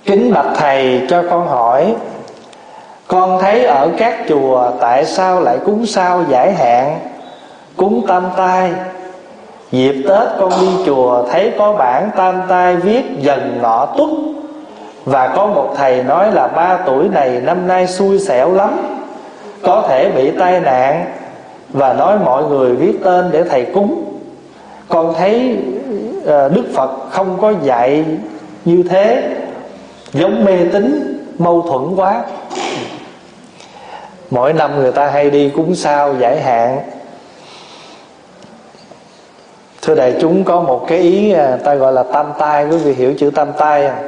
Kính bạch thầy, cho con hỏi, con thấy ở các chùa tại sao lại cúng sao giải hạn, cúng tam tai? Dịp Tết con đi chùa thấy có bảng tam tai viết Dần Ngọ Tuất, và có một thầy nói là 3 tuổi này năm nay xui xẻo lắm, có thể bị tai nạn, và nói mọi người viết tên để thầy cúng. Con thấy Đức Phật không có dạy như thế, giống mê tín mâu thuẫn quá. Mỗi năm người ta hay đi cúng sao giải hạn. Thưa đại chúng, có một cái ý ta gọi là tam tai. Quý vị hiểu chữ tam tai không?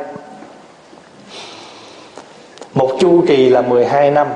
Một chu kỳ là 12 năm.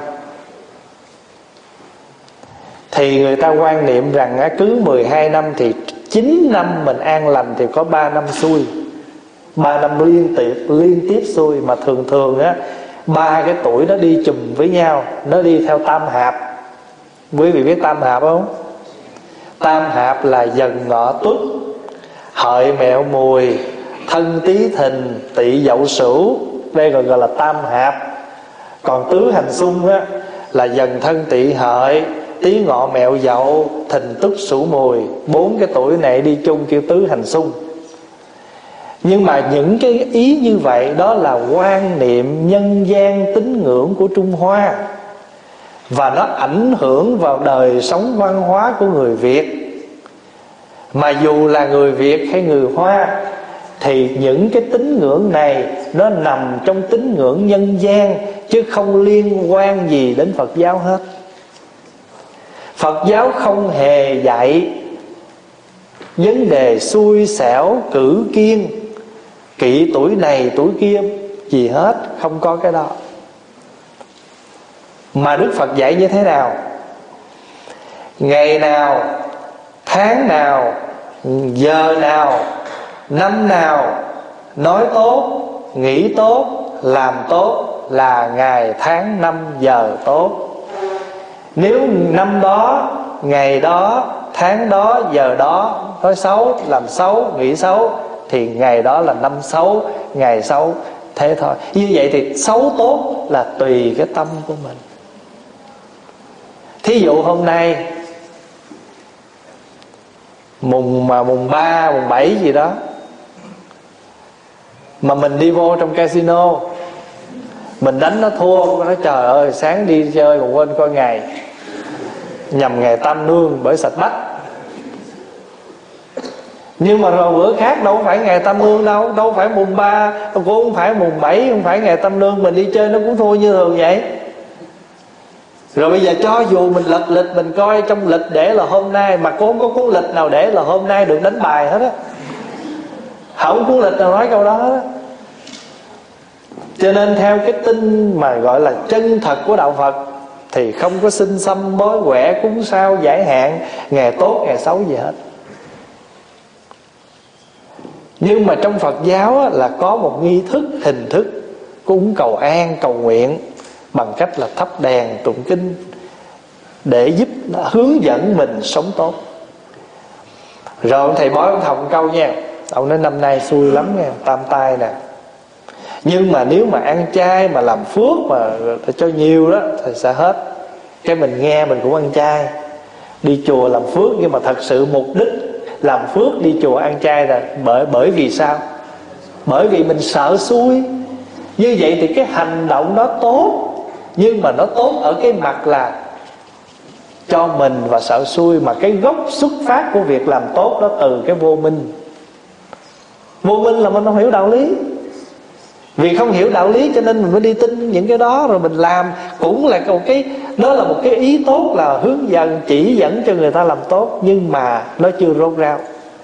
Thì người ta quan niệm rằng cứ 12 năm thì 9 năm mình an lành thì có 3 năm xui, 3 năm liên tiếp xui. Mà thường thường á, 3 cái tuổi nó đi chùm với nhau, nó đi theo tam hạp. Quý vị biết tam hạp không? Tam hạp là Dần Ngọ Tuất, Hợi Mẹo Mùi, Thân Tý Thìn, Tỵ Dậu Sửu. Đây gọi là tam hạp. Còn tứ hành xung á, là Dần Thân Tỵ Hợi, Tý Ngọ Mẹo Dậu, Thìn Tuất Sửu Mùi. 4 cái tuổi này đi chung kêu tứ hành xung. Nhưng mà những cái ý như vậy đó là quan niệm nhân gian tín ngưỡng của Trung Hoa, và nó ảnh hưởng vào đời sống văn hóa của người Việt. Mà dù là người Việt hay người Hoa thì những cái tín ngưỡng này nó nằm trong tín ngưỡng nhân gian, chứ không liên quan gì đến Phật giáo hết. Phật giáo không hề dạy vấn đề xui xẻo, cử kiên, kỵ tuổi này tuổi kia gì hết. Không có cái đó. Mà Đức Phật dạy như thế nào? Ngày nào, tháng nào, giờ nào, năm nào nói tốt, nghĩ tốt, làm tốt là ngày tháng năm giờ tốt. Nếu năm đó, ngày đó, tháng đó, giờ đó nói xấu, làm xấu, nghĩ xấu thì ngày đó là năm xấu, ngày xấu. Thế thôi. Như vậy thì xấu tốt là tùy cái tâm của mình. Thí dụ hôm nay mùng 3, mùng 7 gì đó, mà mình đi vô trong casino, mình đánh nó thua, nó trời ơi sáng đi chơi mà quên coi ngày, nhằm ngày Tam Nương bởi sạch bách. Nhưng mà rồi bữa khác đâu phải ngày Tam Nương đâu, đâu phải mùng 3, cũng không phải mùng 7, không phải ngày Tam Nương, mình đi chơi nó cũng thua như thường vậy. Rồi bây giờ cho dù mình lật lịch, mình coi trong lịch để là hôm nay, mà cô không có cuốn lịch nào để là hôm nay được đánh bài hết á. Không cuốn lịch nào nói câu đó hết á. Cho nên theo cái tin mà gọi là chân thật của đạo Phật thì không có xin xăm bói quẻ, cúng sao giải hạn, ngày tốt ngày xấu gì hết. Nhưng mà trong Phật giáo á, là có một nghi thức, hình thức cúng cầu an, cầu nguyện bằng cách là thắp đèn, tụng kinh để giúp hướng dẫn mình sống tốt. Rồi ông thầy bói ông thọc câu nha, ông nói năm nay xui lắm nha, tam tai nè, nhưng mà nếu mà ăn chay mà làm phước mà cho nhiều đó thì sẽ hết. Cái mình nghe mình cũng ăn chay, đi chùa làm phước, nhưng mà thật sự mục đích làm phước đi chùa ăn chay là bởi vì sao? Bởi vì mình sợ xui. Như vậy thì cái hành động đó tốt, nhưng mà nó tốt ở cái mặt là cho mình và sợ xui. Mà cái gốc xuất phát của việc làm tốt đó từ cái vô minh. Vô minh là mình không hiểu đạo lý. Vì không hiểu đạo lý cho nên mình mới đi tin những cái đó, rồi mình làm cũng là một cái, đó là một cái ý tốt, là hướng dẫn chỉ dẫn cho người ta làm tốt, nhưng mà nó chưa rốt ráo.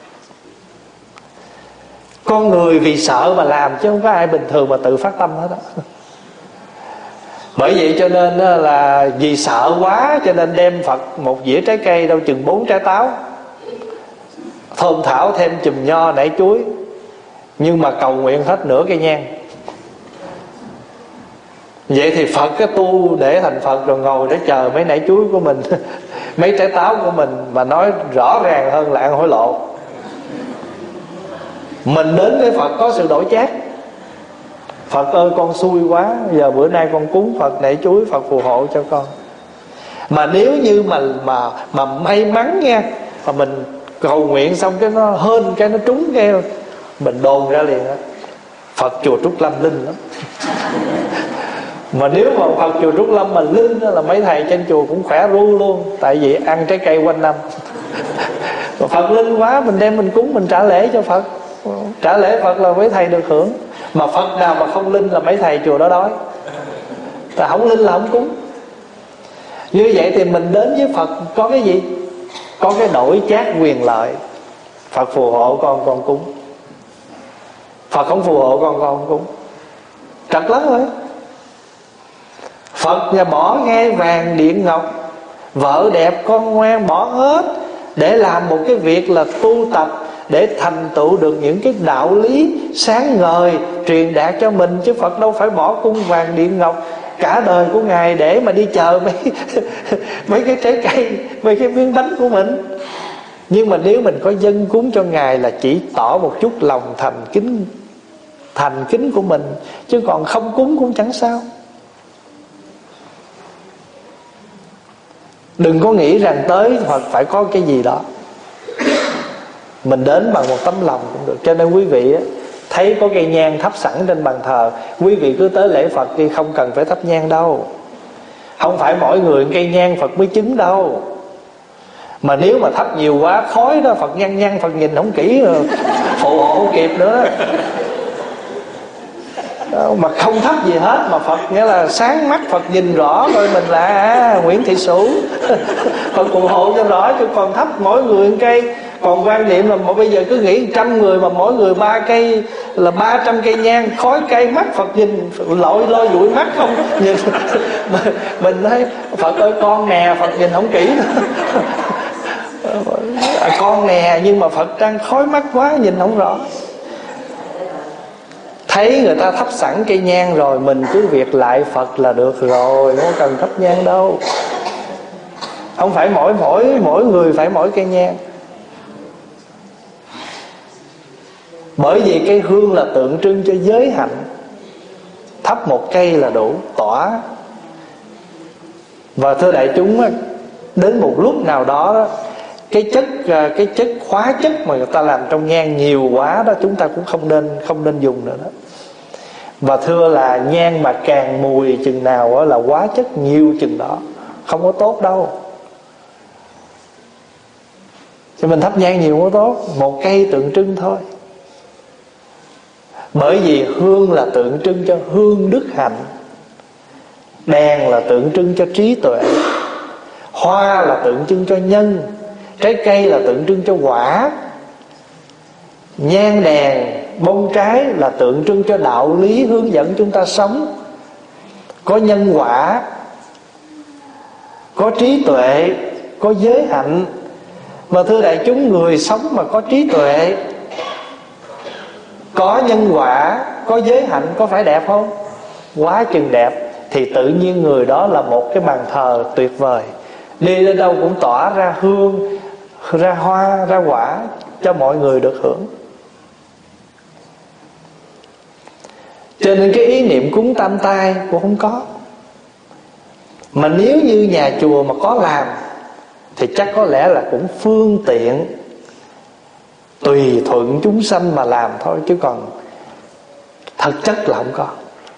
Con người vì sợ mà làm, chứ không có ai bình thường mà tự phát tâm hết đó. Bởi vậy cho nên là vì sợ quá cho nên đem Phật một dĩa trái cây đâu chừng 4 trái táo, thơm thảo thêm chùm nho nảy chuối, nhưng mà cầu nguyện hết nửa cây nhang. Vậy thì Phật cái tu để thành Phật rồi ngồi để chờ mấy nải chuối của mình mấy trái táo của mình, mà nói rõ ràng hơn là ăn hối lộ. Mình đến với Phật có sự đổi chác. Phật ơi con xui quá, giờ bữa nay con cúng Phật nể chuối, Phật phù hộ cho con. Mà nếu như mà may mắn nha, mà mình cầu nguyện xong cái nó hên, cái nó trúng, cái mình đồn ra liền á, Phật chùa Trúc Lâm linh lắm. Mà nếu mà Phật chùa Trúc Lâm mà linh là mấy thầy trên chùa cũng khỏe ru luôn, tại vì ăn trái cây quanh năm. Mà Phật linh quá, mình đem mình cúng, mình trả lễ cho Phật. Trả lễ Phật là mấy thầy được hưởng. Mà Phật nào mà không linh là mấy thầy chùa đó đói. Ta không linh là không cúng. Như vậy thì mình đến với Phật có cái gì? Có cái đổi chác quyền lợi. Phật phù hộ con cúng. Phật không phù hộ con không cúng. Trật lắm rồi. Phật nhà bỏ ngai vàng điện ngọc, vợ đẹp con ngoan, bỏ hết để làm một cái việc là tu tập, để thành tựu được những cái đạo lý sáng ngời truyền đạt cho mình. Chứ Phật đâu phải bỏ cung vàng điện ngọc cả đời của Ngài để mà đi chờ mấy cái trái cây, mấy cái miếng bánh của mình. Nhưng mà nếu mình có dâng cúng cho Ngài là chỉ tỏ một chút lòng thành kính của mình, chứ còn không cúng cũng chẳng sao. Đừng có nghĩ rằng tới Phật phải có cái gì đó. Mình đến bằng một tấm lòng cũng được. Cho nên quý vị thấy có cây nhang thắp sẵn trên bàn thờ, quý vị cứ tới lễ Phật đi, không cần phải thắp nhang đâu. Không phải mỗi người cây nhang Phật mới chứng đâu. Mà nếu mà thắp nhiều quá khói đó, Phật nhăn Phật nhìn không kỹ rồi phụ hộ không kịp nữa. Mà không thắp gì hết, mà Phật nghĩa là sáng mắt, Phật nhìn rõ rồi mình là Nguyễn Thị Sủ. Phật phù hộ cho rõ, chứ còn thắp mỗi người một cây. Còn quan niệm là bây giờ cứ nghĩ 100 người mà mỗi người 3 cây là 300 cây nhang, khói cây mắt Phật nhìn lôi dụi mắt không nhìn. Mình thấy Phật ơi con nè, Phật nhìn không kỹ nữa. Con nè, nhưng mà Phật đang khói mắt quá nhìn không rõ. Thấy người ta thắp sẵn cây nhang rồi, mình cứ việc lại Phật là được rồi, không cần thắp nhang đâu. Không phải mỗi người phải mỗi cây nhang. Bởi vì cây hương là tượng trưng cho giới hạnh. Thắp một cây là đủ tỏa. Và thưa đại chúng, đến một lúc nào đó cái chất hóa chất mà người ta làm trong nhang nhiều quá đó, chúng ta cũng không nên dùng nữa đó. Và thưa là nhang mà càng mùi chừng nào là hóa chất nhiều chừng đó, không có tốt đâu. Cho mình thắp nhang nhiều không có tốt. Một cây tượng trưng thôi. Bởi vì hương là tượng trưng cho hương đức hạnh, đèn là tượng trưng cho trí tuệ, hoa là tượng trưng cho nhân, trái cây là tượng trưng cho quả, nhang đèn bông trái là tượng trưng cho đạo lý hướng dẫn chúng ta sống. Có nhân quả, có trí tuệ, có giới hạnh. Mà thưa đại chúng, người sống mà có trí tuệ, có nhân quả, có giới hạnh, có phải đẹp không? Quá chừng đẹp. Thì tự nhiên người đó là một cái bàn thờ tuyệt vời. Đi đến đâu cũng tỏa ra hương, ra hoa, ra quả cho mọi người được hưởng. Cho nên cái ý niệm cúng tam tai cũng không có. Mà nếu như nhà chùa mà có làm thì chắc có lẽ là cũng phương tiện tùy thuận chúng sanh mà làm thôi, chứ còn thực chất là không có.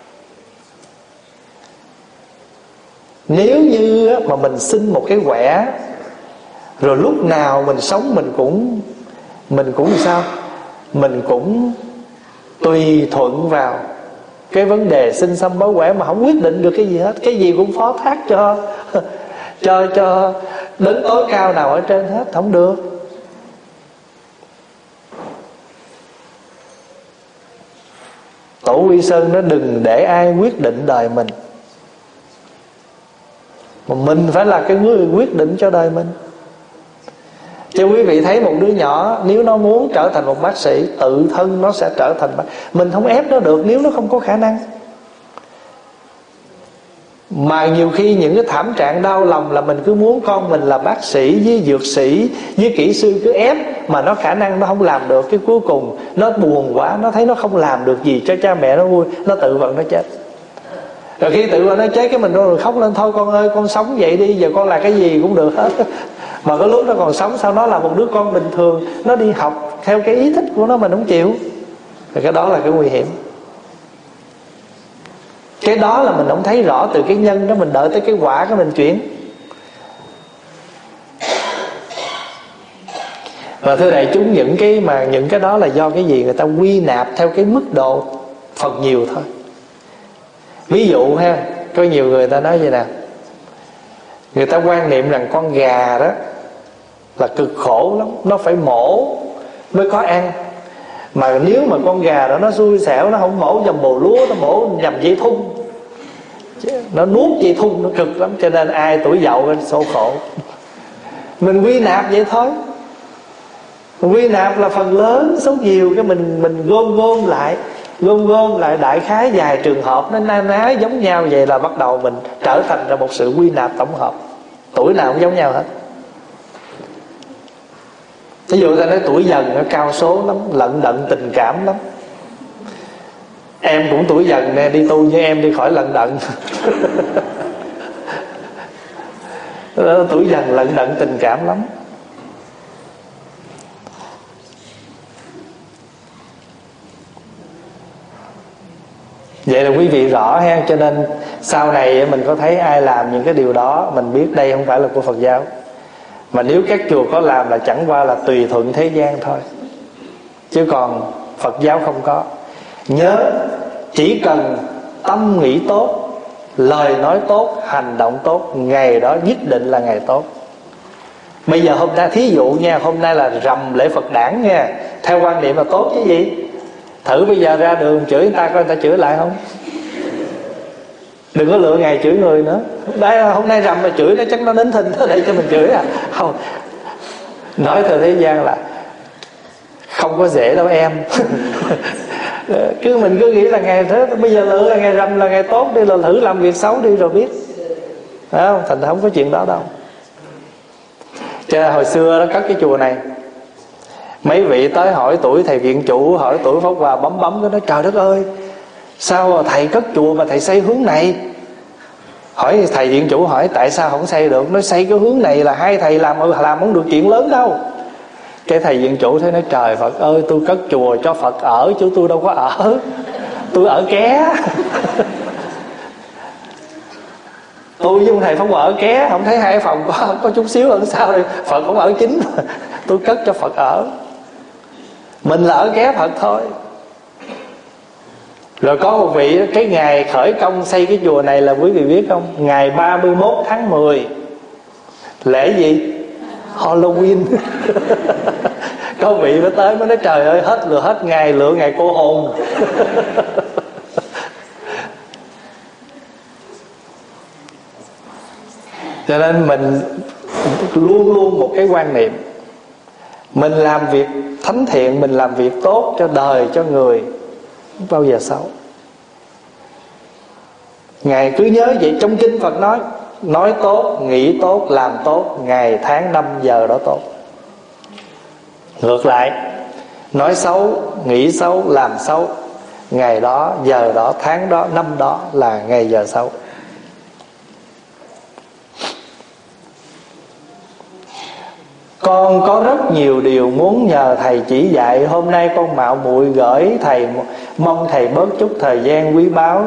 Nếu như mà mình xin một cái quẻ, rồi lúc nào mình sống mình cũng sao? Mình cũng tùy thuận vào cái vấn đề sinh xăm báo quẻ mà không quyết định được cái gì hết. Cái gì cũng phó thác cho đấng tối cao nào ở trên hết, không được. Tổ Quy Sơn nó đừng để ai quyết định đời mình, mà mình phải là cái người quyết định cho đời mình. Cho quý vị thấy một đứa nhỏ, nếu nó muốn trở thành một bác sĩ, tự thân nó sẽ trở thành bác. Mình không ép nó được nếu nó không có khả năng. Mà nhiều khi những cái thảm trạng đau lòng là mình cứ muốn con mình là bác sĩ với dược sĩ với kỹ sư, cứ ép mà nó khả năng nó không làm được. Cái cuối cùng nó buồn quá, nó thấy nó không làm được gì cho cha mẹ nó vui, nó tự vận nó chết. Rồi khi tự vận nó chết cái mình rồi khóc lên: thôi con ơi, con sống vậy đi, giờ con là cái gì cũng được hết. Mà cái lúc nó còn sống, sao nó là một đứa con bình thường, nó đi học theo cái ý thích của nó, mình không chịu. Thì cái đó là cái nguy hiểm. Cái đó là mình không thấy rõ từ cái nhân đó, mình đợi tới cái quả của mình chuyển. Và thưa đại chúng, những cái đó là do cái gì? Người ta quy nạp theo cái mức độ phần nhiều thôi. Ví dụ ha, có nhiều người ta nói vậy nè, người ta quan niệm rằng con gà đó là cực khổ lắm, nó phải mổ mới có ăn. Mà nếu mà con gà đó nó xui xẻo, nó không mổ nhầm bồ lúa, nó mổ nhầm dây thun, nó nuốt dây thun, nó cực lắm. Cho nên ai tuổi dậu lên số khổ. Mình quy nạp vậy thôi. Quy nạp là phần lớn số nhiều, cái mình gom lại đại khái vài trường hợp nó na ná giống nhau, vậy là bắt đầu mình trở thành ra một sự quy nạp tổng hợp. Tuổi nào cũng giống nhau hết. Ví dụ ta nói tuổi dần nó cao số lắm, lận đận tình cảm lắm. Em cũng tuổi dần nè, đi tu với em đi khỏi lận đận. Tuổi dần lận đận tình cảm lắm. Vậy là quý vị rõ ha. Cho nên sau này mình có thấy ai làm những cái điều đó, mình biết đây không phải là của Phật giáo. Mà nếu các chùa có làm là chẳng qua là tùy thuận thế gian thôi, chứ còn Phật giáo không có. Nhớ, chỉ cần tâm nghĩ tốt, lời nói tốt, hành động tốt, ngày đó nhất định là ngày tốt. Bây giờ hôm nay, thí dụ nha, hôm nay là rằm lễ Phật đản nha, theo quan niệm là tốt chứ gì. Thử bây giờ ra đường chửi người ta coi người ta chửi lại không? Đừng có lựa ngày chửi người nữa. Đây hôm nay rằm mà chửi nó chắc nó đến thinh tới đây cho mình chửi à? Không. Nói từ thế gian là không có dễ đâu em. Mình cứ nghĩ là ngày thế, bây giờ lựa là ngày rằm là ngày tốt đi, là thử làm việc xấu đi rồi biết. Phải không? Thành ra không có chuyện đó đâu. Cho nên hồi xưa nó cất cái chùa này, mấy vị tới hỏi tuổi thầy viện chủ, hỏi tuổi Pháp Hòa, bấm cái nói: trời đất ơi, sao thầy cất chùa mà thầy xây hướng này? Hỏi thầy viện chủ, hỏi tại sao không xây được? Nói xây cái hướng này là hai thầy làm không được chuyện lớn đâu. Cái thầy viện chủ thấy nói: trời Phật ơi, tôi cất chùa cho Phật ở chứ tôi đâu có ở, tôi ở ké. Tôi với ông thầy Pháp Hòa ở ké, không thấy hai phòng có chút xíu ở sau đây, Phật cũng ở chính. Tôi cất cho Phật ở, mình là ở ké Phật thôi. Rồi có một vị, cái ngày khởi công xây cái chùa này là quý vị biết không? Ngày 31 tháng 10. Lễ gì? Halloween. Có vị mới tới mới nói: trời ơi, hết ngày, lựa ngày cô hồn. Cho nên mình luôn luôn một cái quan niệm, mình làm việc thánh thiện, mình làm việc tốt cho đời, cho người, không bao giờ xấu. Ngài cứ nhớ vậy. Trong kinh Phật nói tốt, nghĩ tốt, làm tốt, ngày tháng năm giờ đó tốt. Ngược lại, nói xấu, nghĩ xấu, làm xấu, ngày đó, giờ đó, tháng đó, năm đó là ngày giờ xấu. Con có rất nhiều điều muốn nhờ thầy chỉ dạy. Hôm nay con mạo muội gửi thầy, mong thầy bớt chút thời gian quý báu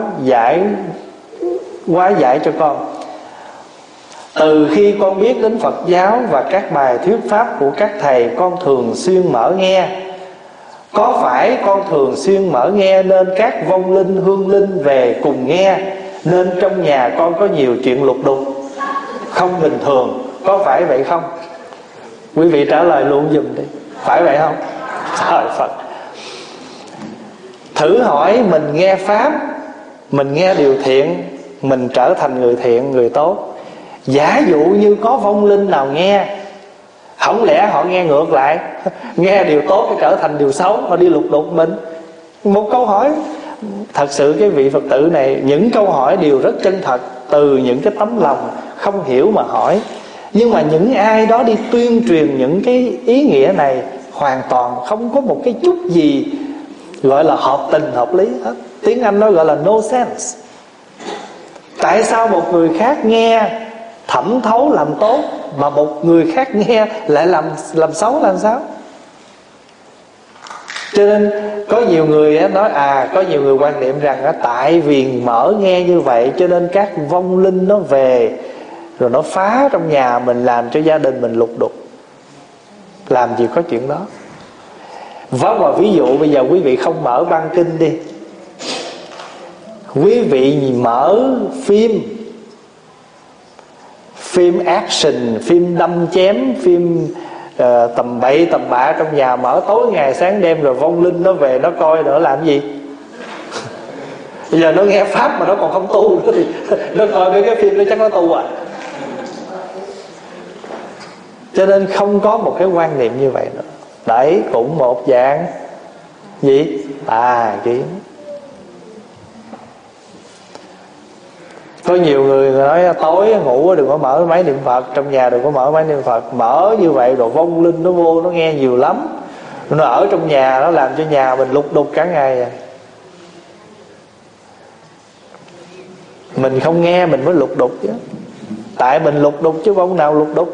hóa giải cho con. Từ khi con biết đến Phật giáo và các bài thuyết pháp của các thầy, con thường xuyên mở nghe. Có phải con thường xuyên mở nghe nên các vong linh, hương linh về cùng nghe, nên trong nhà con có nhiều chuyện lục đục không bình thường, có phải vậy không? Quý vị trả lời luôn giùm đi, phải vậy không? Trời Phật. Thử hỏi mình nghe pháp, mình nghe điều thiện, mình trở thành người thiện, người tốt. Giả dụ như có vong linh nào nghe, không lẽ họ nghe ngược lại, nghe điều tốt để trở thành điều xấu, họ đi lục đục mình? Một câu hỏi, Thật sự cái vị Phật tử này, những câu hỏi đều rất chân thật, từ những cái tấm lòng không hiểu mà hỏi. Nhưng mà những ai đó đi tuyên truyền những cái ý nghĩa này hoàn toàn không có một cái chút gì gọi là hợp tình hợp lý hết. Tiếng Anh nó gọi là no sense. Tại sao một người khác nghe thẩm thấu làm tốt, mà một người khác nghe lại làm xấu, làm sao? Cho nên có nhiều người nói, có nhiều người quan niệm rằng tại vì mở nghe như vậy cho nên các vong linh nó về rồi nó phá trong nhà mình, làm cho gia đình mình lục đục. Làm gì có chuyện đó. Và ví dụ bây giờ quý vị không mở băng kinh đi, quý vị mở phim action, phim đâm chém, phim tầm bậy tầm bạ trong nhà, mở tối ngày sáng đêm, rồi vong linh nó về nó coi nữa làm gì? Bây giờ nó nghe pháp mà nó còn không tu nữa thì nó coi cái phim đó chắc nó tu à. Cho nên không có một cái quan niệm như vậy nữa. Đấy cũng một dạng gì? Tà kiến. Có nhiều người nói tối ngủ đừng có mở máy niệm Phật, trong nhà đừng có mở máy niệm Phật. Mở như vậy rồi vong linh nó vô nó nghe nhiều lắm, nó ở trong nhà nó làm cho nhà mình lục đục cả ngày. Mình không nghe mình mới lục đục chứ. Tại mình lục đục chứ vong nào lục đục.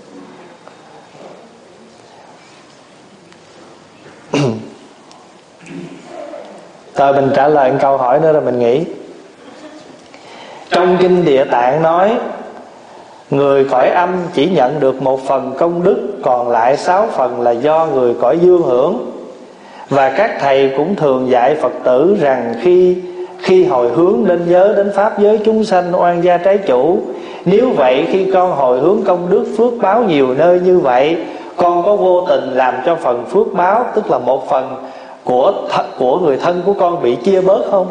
Rồi mình trả lời một câu hỏi nữa rồi mình nghĩ. Trong kinh Địa Tạng nói người cõi âm chỉ nhận được 1 phần công đức, còn lại 6 phần là do người cõi dương hưởng. Và các thầy cũng thường dạy Phật tử rằng khi hồi hướng nên nhớ đến pháp giới chúng sanh oan gia trái chủ. Nếu vậy khi con hồi hướng công đức phước báo nhiều nơi như vậy, con có vô tình làm cho phần phước báo, tức là 1 phần của người thân của con bị chia bớt không?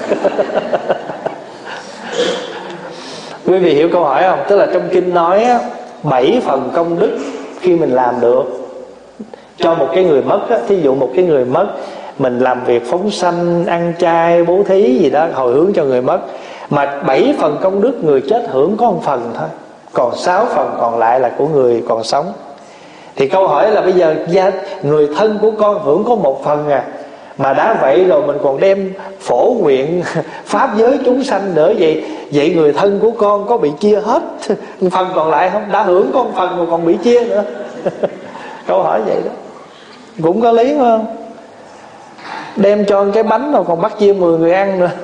Quý vị hiểu câu hỏi không? Tức là trong kinh nói 7 phần công đức khi mình làm được cho một cái người mất. Thí dụ một cái người mất, mình làm việc phóng sanh, ăn chay, bố thí gì đó, hồi hướng cho người mất. Mà 7 phần công đức người chết hưởng có 1 phần thôi, còn 6 phần còn lại là của người còn sống. Thì câu hỏi là bây giờ người thân của con hưởng có 1 phần mà đã vậy rồi mình còn đem phổ nguyện pháp giới chúng sanh nữa, vậy người thân của con có bị chia hết phần còn lại không? Đã hưởng có 1 phần mà còn bị chia nữa. Câu hỏi vậy đó cũng có lý không? Đem cho cái bánh rồi còn bắt chia 10 người ăn nữa.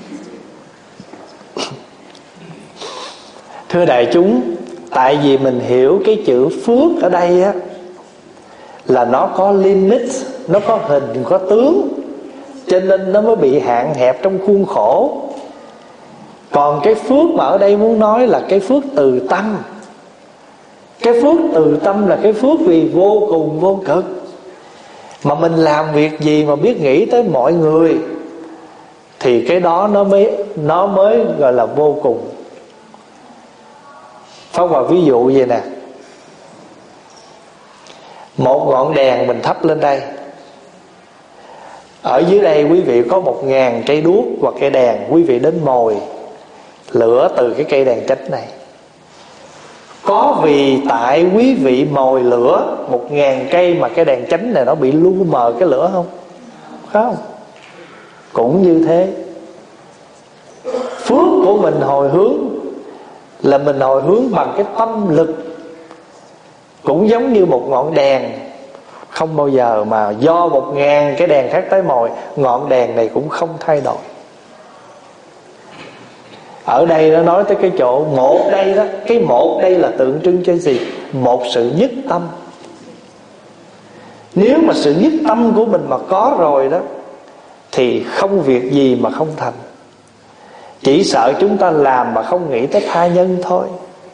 Thưa đại chúng, tại vì mình hiểu cái chữ phước ở đây là nó có limit, nó có hình, có tướng, cho nên nó mới bị hạn hẹp trong khuôn khổ. Còn cái phước mà ở đây muốn nói là cái phước từ tâm. Cái phước từ tâm là cái phước vì vô cùng vô cực. Mà mình làm việc gì mà biết nghĩ tới mọi người thì cái đó nó mới gọi là vô cùng. Pháp Hòa ví dụ vậy nè, một ngọn đèn mình thắp lên đây, ở dưới đây quý vị có 1000 cây đuốc hoặc cây đèn, quý vị đến mồi lửa từ cái cây đèn chánh này. Có vì tại quý vị mồi lửa 1000 cây mà cái đèn chánh này nó bị lu mờ cái lửa không? Không. Cũng như thế, phước của mình hồi hướng là mình hồi hướng bằng cái tâm lực. Cũng giống như một ngọn đèn, không bao giờ mà do 1000 cái đèn khác tới mồi, ngọn đèn này cũng không thay đổi. Ở đây nó nói tới cái chỗ một đây đó, cái một đây là tượng trưng cho gì? Một sự nhất tâm. Nếu mà sự nhất tâm của mình mà có rồi đó thì không việc gì mà không thành. Chỉ sợ chúng ta làm mà không nghĩ tới tha nhân thôi.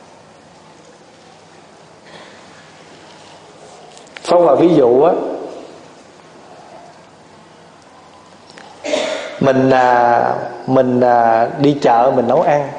Phong vào ví dụ á, mình đi chợ mình nấu ăn,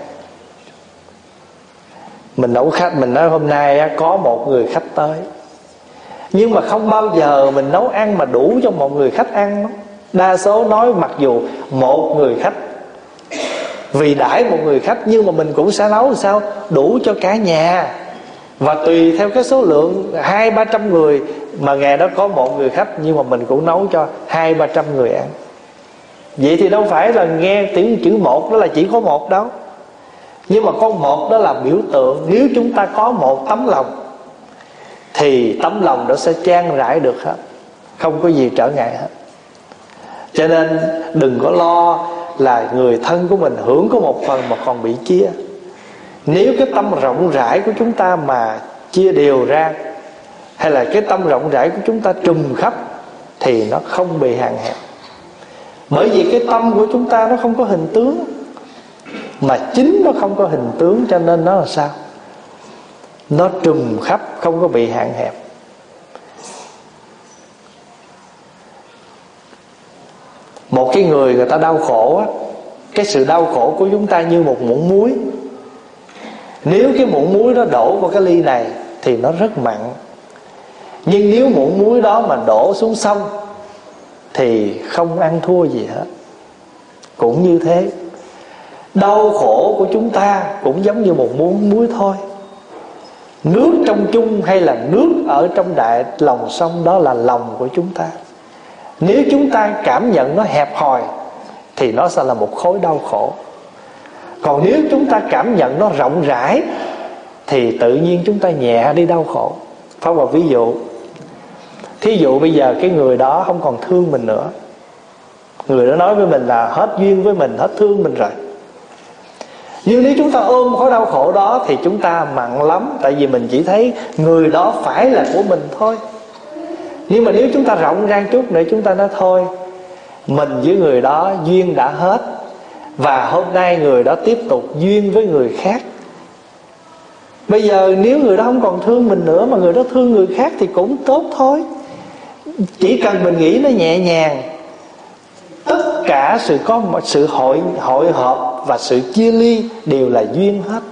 mình nấu khách, mình nói hôm nay á, có một người khách tới, nhưng mà không bao giờ mình nấu ăn mà đủ cho một người khách ăn. Đa số nói mặc dù một người khách, vì đãi một người khách, nhưng mà mình cũng sẽ nấu làm sao đủ cho cả nhà. Và tùy theo cái số lượng 200-300 người, mà ngày đó có một người khách, nhưng mà mình cũng nấu cho 200-300 người ăn. Vậy thì đâu phải là nghe tiếng chữ một đó là chỉ có một đâu. Nhưng mà con một đó là biểu tượng. Nếu chúng ta có một tấm lòng thì tấm lòng đó sẽ chan rãi được hết, không có gì trở ngại hết. Cho nên đừng có lo là người thân của mình hưởng có một phần mà còn bị chia. Nếu cái tâm rộng rãi của chúng ta mà chia đều ra, hay là cái tâm rộng rãi của chúng ta trùm khắp, thì nó không bị hạn hẹp. Bởi vì cái tâm của chúng ta nó không có hình tướng, mà chính nó không có hình tướng, cho nên nó là sao? Nó trùm khắp, không có bị hạn hẹp. Một cái người ta đau khổ á, cái sự đau khổ của chúng ta như một muỗng muối. Nếu cái muỗng muối đó đổ vào cái ly này thì nó rất mặn. Nhưng nếu muỗng muối đó mà đổ xuống sông thì không ăn thua gì hết. Cũng như thế, đau khổ của chúng ta cũng giống như một muỗng muối thôi. Nước trong chung hay là nước ở trong đại lòng sông, đó là lòng của chúng ta. Nếu chúng ta cảm nhận nó hẹp hòi thì nó sẽ là một khối đau khổ. Còn nếu chúng ta cảm nhận nó rộng rãi thì tự nhiên chúng ta nhẹ đi đau khổ. Pháp Hòa ví dụ, thí dụ bây giờ cái người đó không còn thương mình nữa, người đó nói với mình là hết duyên với mình, hết thương mình rồi. Nhưng nếu chúng ta ôm khối đau khổ đó thì chúng ta mặn lắm. Tại vì mình chỉ thấy người đó phải là của mình thôi. Nhưng mà nếu chúng ta rộng ra chút nữa, chúng ta nói thôi, mình với người đó duyên đã hết, và hôm nay người đó tiếp tục duyên với người khác. Bây giờ nếu người đó không còn thương mình nữa, mà người đó thương người khác thì cũng tốt thôi. Chỉ cần mình nghĩ nó nhẹ nhàng. Tất cả sự hội họp và sự chia ly đều là duyên hết.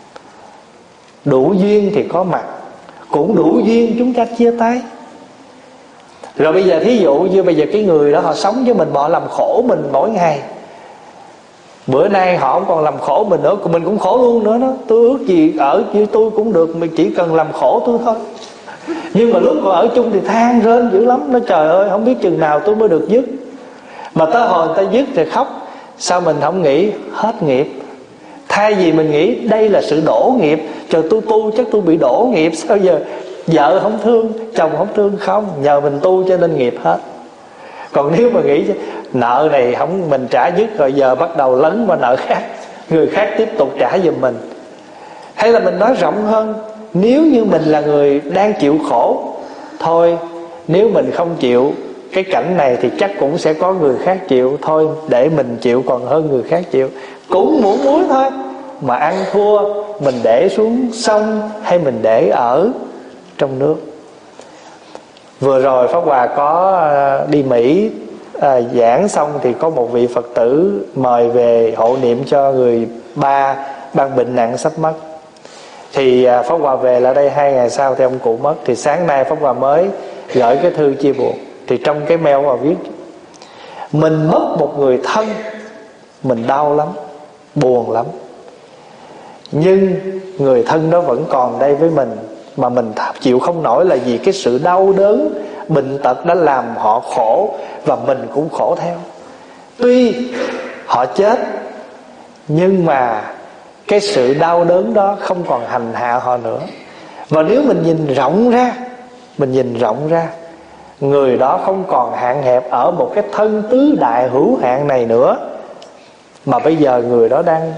Đủ duyên thì có mặt, cũng đủ duyên chúng ta chia tay. Rồi bây giờ thí dụ như bây giờ cái người đó họ sống với mình, họ làm khổ mình mỗi ngày. Bữa nay họ không còn làm khổ mình nữa, mình cũng khổ luôn nữa đó. Tôi ước gì ở với tôi cũng được, mình chỉ cần làm khổ tôi thôi. Nhưng mà lúc còn ở chung thì than rên dữ lắm. Nói trời ơi, không biết chừng nào tôi mới được dứt. Mà tới hồi người ta dứt thì khóc. Sao mình không nghĩ hết nghiệp? Thay vì mình nghĩ đây là sự đổ nghiệp, trời tôi tu chắc tôi bị đổ nghiệp. Sao giờ vợ không thương, chồng không thương? Không, nhờ mình tu cho nên nghiệp hết. Còn nếu mà nghĩ nợ này không mình trả dứt rồi, giờ bắt đầu lấn qua nợ khác, người khác tiếp tục trả giùm mình. Hay là mình nói rộng hơn, nếu như mình là người đang chịu khổ, thôi nếu mình không chịu cái cảnh này thì chắc cũng sẽ có người khác chịu. Thôi để mình chịu còn hơn người khác chịu. Cũng muỗng muối thôi, mà ăn thua mình để xuống sông hay mình để ở trong nước. Vừa rồi Pháp Hòa có đi Mỹ giảng xong thì có một vị Phật tử mời về hộ niệm cho người ba đang bệnh nặng sắp mất. Thì Pháp Hòa về lại đây 2 ngày sau thì ông cụ mất. Thì sáng nay Pháp Hòa mới gửi cái thư chia buồn. Thì trong cái mail Hòa viết: mình mất một người thân, mình đau lắm, buồn lắm, nhưng người thân đó vẫn còn đây với mình. Mà mình chịu không nổi là vì cái sự đau đớn, bệnh tật đã làm họ khổ, và mình cũng khổ theo. Tuy họ chết, nhưng mà cái sự đau đớn đó không còn hành hạ họ nữa. Và nếu mình nhìn rộng ra, người đó không còn hạn hẹp ở một cái thân tứ đại hữu hạn này nữa, mà bây giờ người đó đang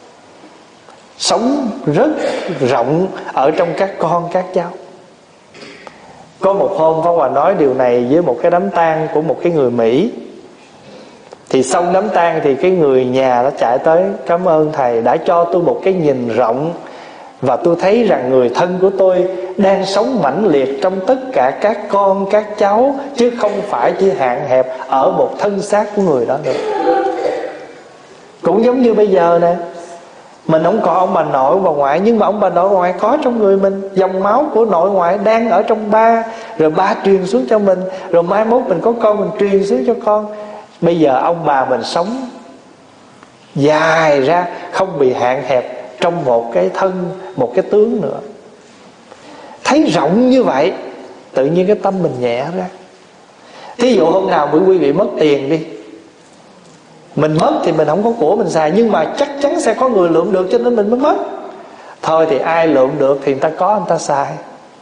sống rất rộng ở trong các con các cháu. Có một hôm Pháp Hòa nói điều này với một cái đám tang của một cái người Mỹ. Thì xong đám tang thì cái người nhà đã chạy tới: cảm ơn thầy đã cho tôi một cái nhìn rộng, và tôi thấy rằng người thân của tôi đang sống mãnh liệt trong tất cả các con các cháu, chứ không phải chỉ hạn hẹp ở một thân xác của người đó nữa. Cũng giống như bây giờ nè, mình không có ông bà nội ông bà ngoại, nhưng mà ông bà nội bà ngoại có trong người mình. Dòng máu của nội ngoại đang ở trong ba, rồi ba truyền xuống cho mình, rồi mai mốt mình có con mình truyền xuống cho con. Bây giờ ông bà mình sống dài ra, không bị hạn hẹp trong một cái thân, một cái tướng nữa. Thấy rộng như vậy, tự nhiên cái tâm mình nhẹ ra. Thí dụ hôm nào quý vị mất tiền đi, mình mất thì mình không có của mình xài, nhưng mà chắc chắn sẽ có người lượm được, cho nên mình mới mất. Thôi thì ai lượm được thì người ta có, người ta xài.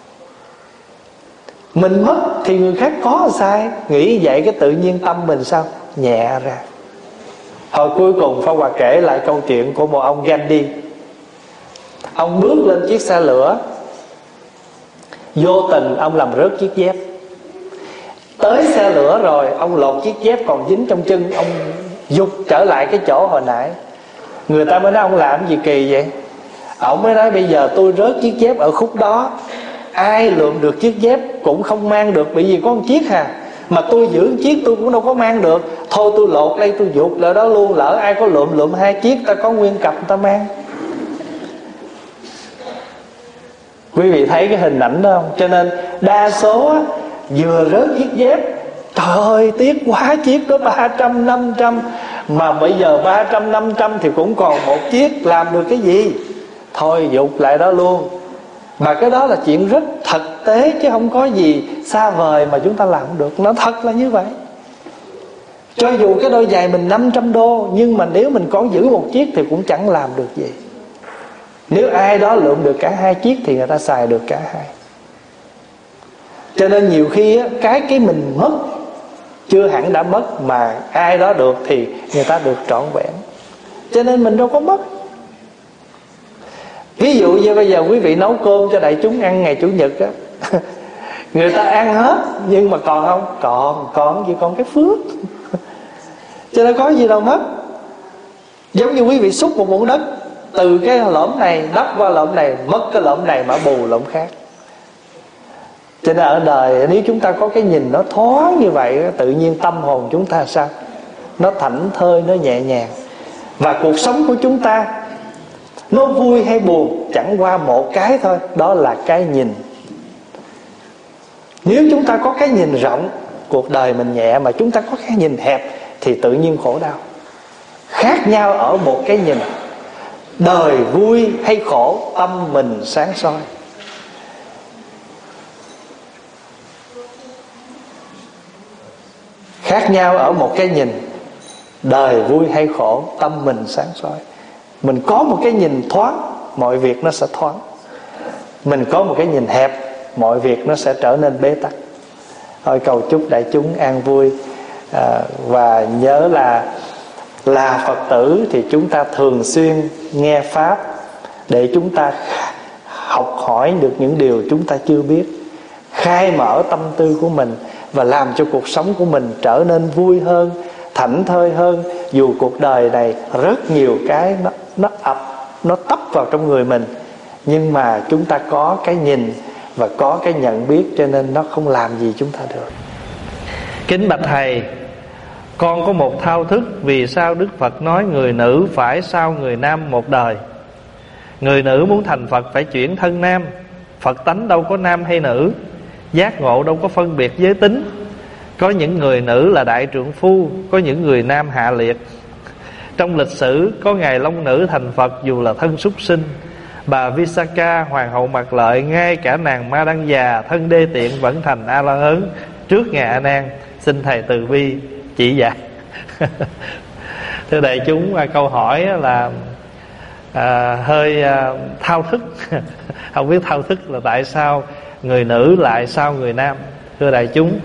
Mình mất thì người khác có xài. Nghĩ vậy cái tự nhiên tâm mình sao? Nhẹ ra. Hồi cuối cùng Pháp Hòa kể lại câu chuyện của một ông Gandhi. Ông bước lên chiếc xe lửa, vô tình ông làm rớt chiếc dép. Tới xe lửa rồi, ông lột chiếc dép còn dính trong chân, ông giục trở lại cái chỗ hồi nãy. Người ta mới nói ông làm gì kỳ vậy? Ông mới nói bây giờ tôi rớt chiếc dép ở khúc đó, ai lượm được chiếc dép cũng không mang được, bởi vì có một chiếc hà, mà tôi giữ chiếc tôi cũng đâu có mang được. Thôi tôi lột đây, tôi giục lại đó luôn, lỡ ai có lượm 2 chiếc, ta có nguyên cặp ta mang. Quý vị thấy cái hình ảnh đó không? Cho nên đa số á, vừa rớt chiếc dép, trời ơi tiếc quá, chiếc đó 300, 500, mà bây giờ 300, 500 thì cũng còn một chiếc, làm được cái gì? Thôi giục lại đó luôn. Mà cái đó là chuyện rất thực tế, chứ không có gì xa vời mà chúng ta làm được. Nó thật là như vậy. Cho dù cái đôi giày mình 500 đô, nhưng mà nếu mình có giữ một chiếc thì cũng chẳng làm được gì. Nếu ai đó lượm được cả 2 chiếc thì người ta xài được cả 2. Cho nên nhiều khi á, cái mình mất chưa hẳn đã mất, mà ai đó được thì người ta được trọn vẹn. Cho nên mình đâu có mất. Ví dụ như bây giờ quý vị nấu cơm cho đại chúng ăn ngày Chủ nhật á, người ta ăn hết, nhưng mà còn không? Còn chỉ còn cái phước. Cho nên có gì đâu mất. Giống như quý vị xúc một muỗng đất, từ cái lõm này đắp qua lõm này, mất cái lõm này mà bù lõm khác. Cho nên ở đời nếu chúng ta có cái nhìn nó thoáng như vậy, tự nhiên tâm hồn chúng ta sao? Nó thảnh thơi, nó nhẹ nhàng. Và cuộc sống của chúng ta nó vui hay buồn chẳng qua một cái thôi, đó là cái nhìn. Nếu chúng ta có cái nhìn rộng, cuộc đời mình nhẹ, mà chúng ta có cái nhìn hẹp thì tự nhiên khổ đau. Khác nhau ở một cái nhìn. Đời vui hay khổ, tâm mình sáng soi. Khác nhau ở một cái nhìn. Đời vui hay khổ, tâm mình sáng soi. Mình có một cái nhìn thoáng, mọi việc nó sẽ thoáng. Mình có một cái nhìn hẹp, mọi việc nó sẽ trở nên bế tắc. Thôi cầu chúc đại chúng an vui. Và nhớ là Phật tử thì chúng ta thường xuyên nghe Pháp, để chúng ta học hỏi được những điều chúng ta chưa biết, khai mở tâm tư của mình, và làm cho cuộc sống của mình trở nên vui hơn, thảnh thơi hơn. Dù cuộc đời này rất nhiều cái nó tấp vào trong người mình, nhưng mà chúng ta có cái nhìn và có cái nhận biết, cho nên nó không làm gì chúng ta được. Kính bạch thầy, con có một thao thức, vì sao Đức Phật nói người nữ phải sau người nam một đời? Người nữ muốn thành Phật phải chuyển thân nam. Phật tánh đâu có nam hay nữ, giác ngộ đâu có phân biệt giới tính. Có những người nữ là đại trượng phu, có những người nam hạ liệt. Trong lịch sử có ngài Long Nữ thành Phật dù là thân súc sinh. Bà Visakha, hoàng hậu Mạc Lợi, ngay cả nàng Ma Đăng Già thân đê tiện vẫn thành A La Hớn trước ngài A Nan. Xin thầy từ bi chỉ dạy. Thưa đại chúng, câu hỏi là hơi thao thức. Không biết thao thức là tại sao người nữ lại sau người nam. Thưa đại chúng,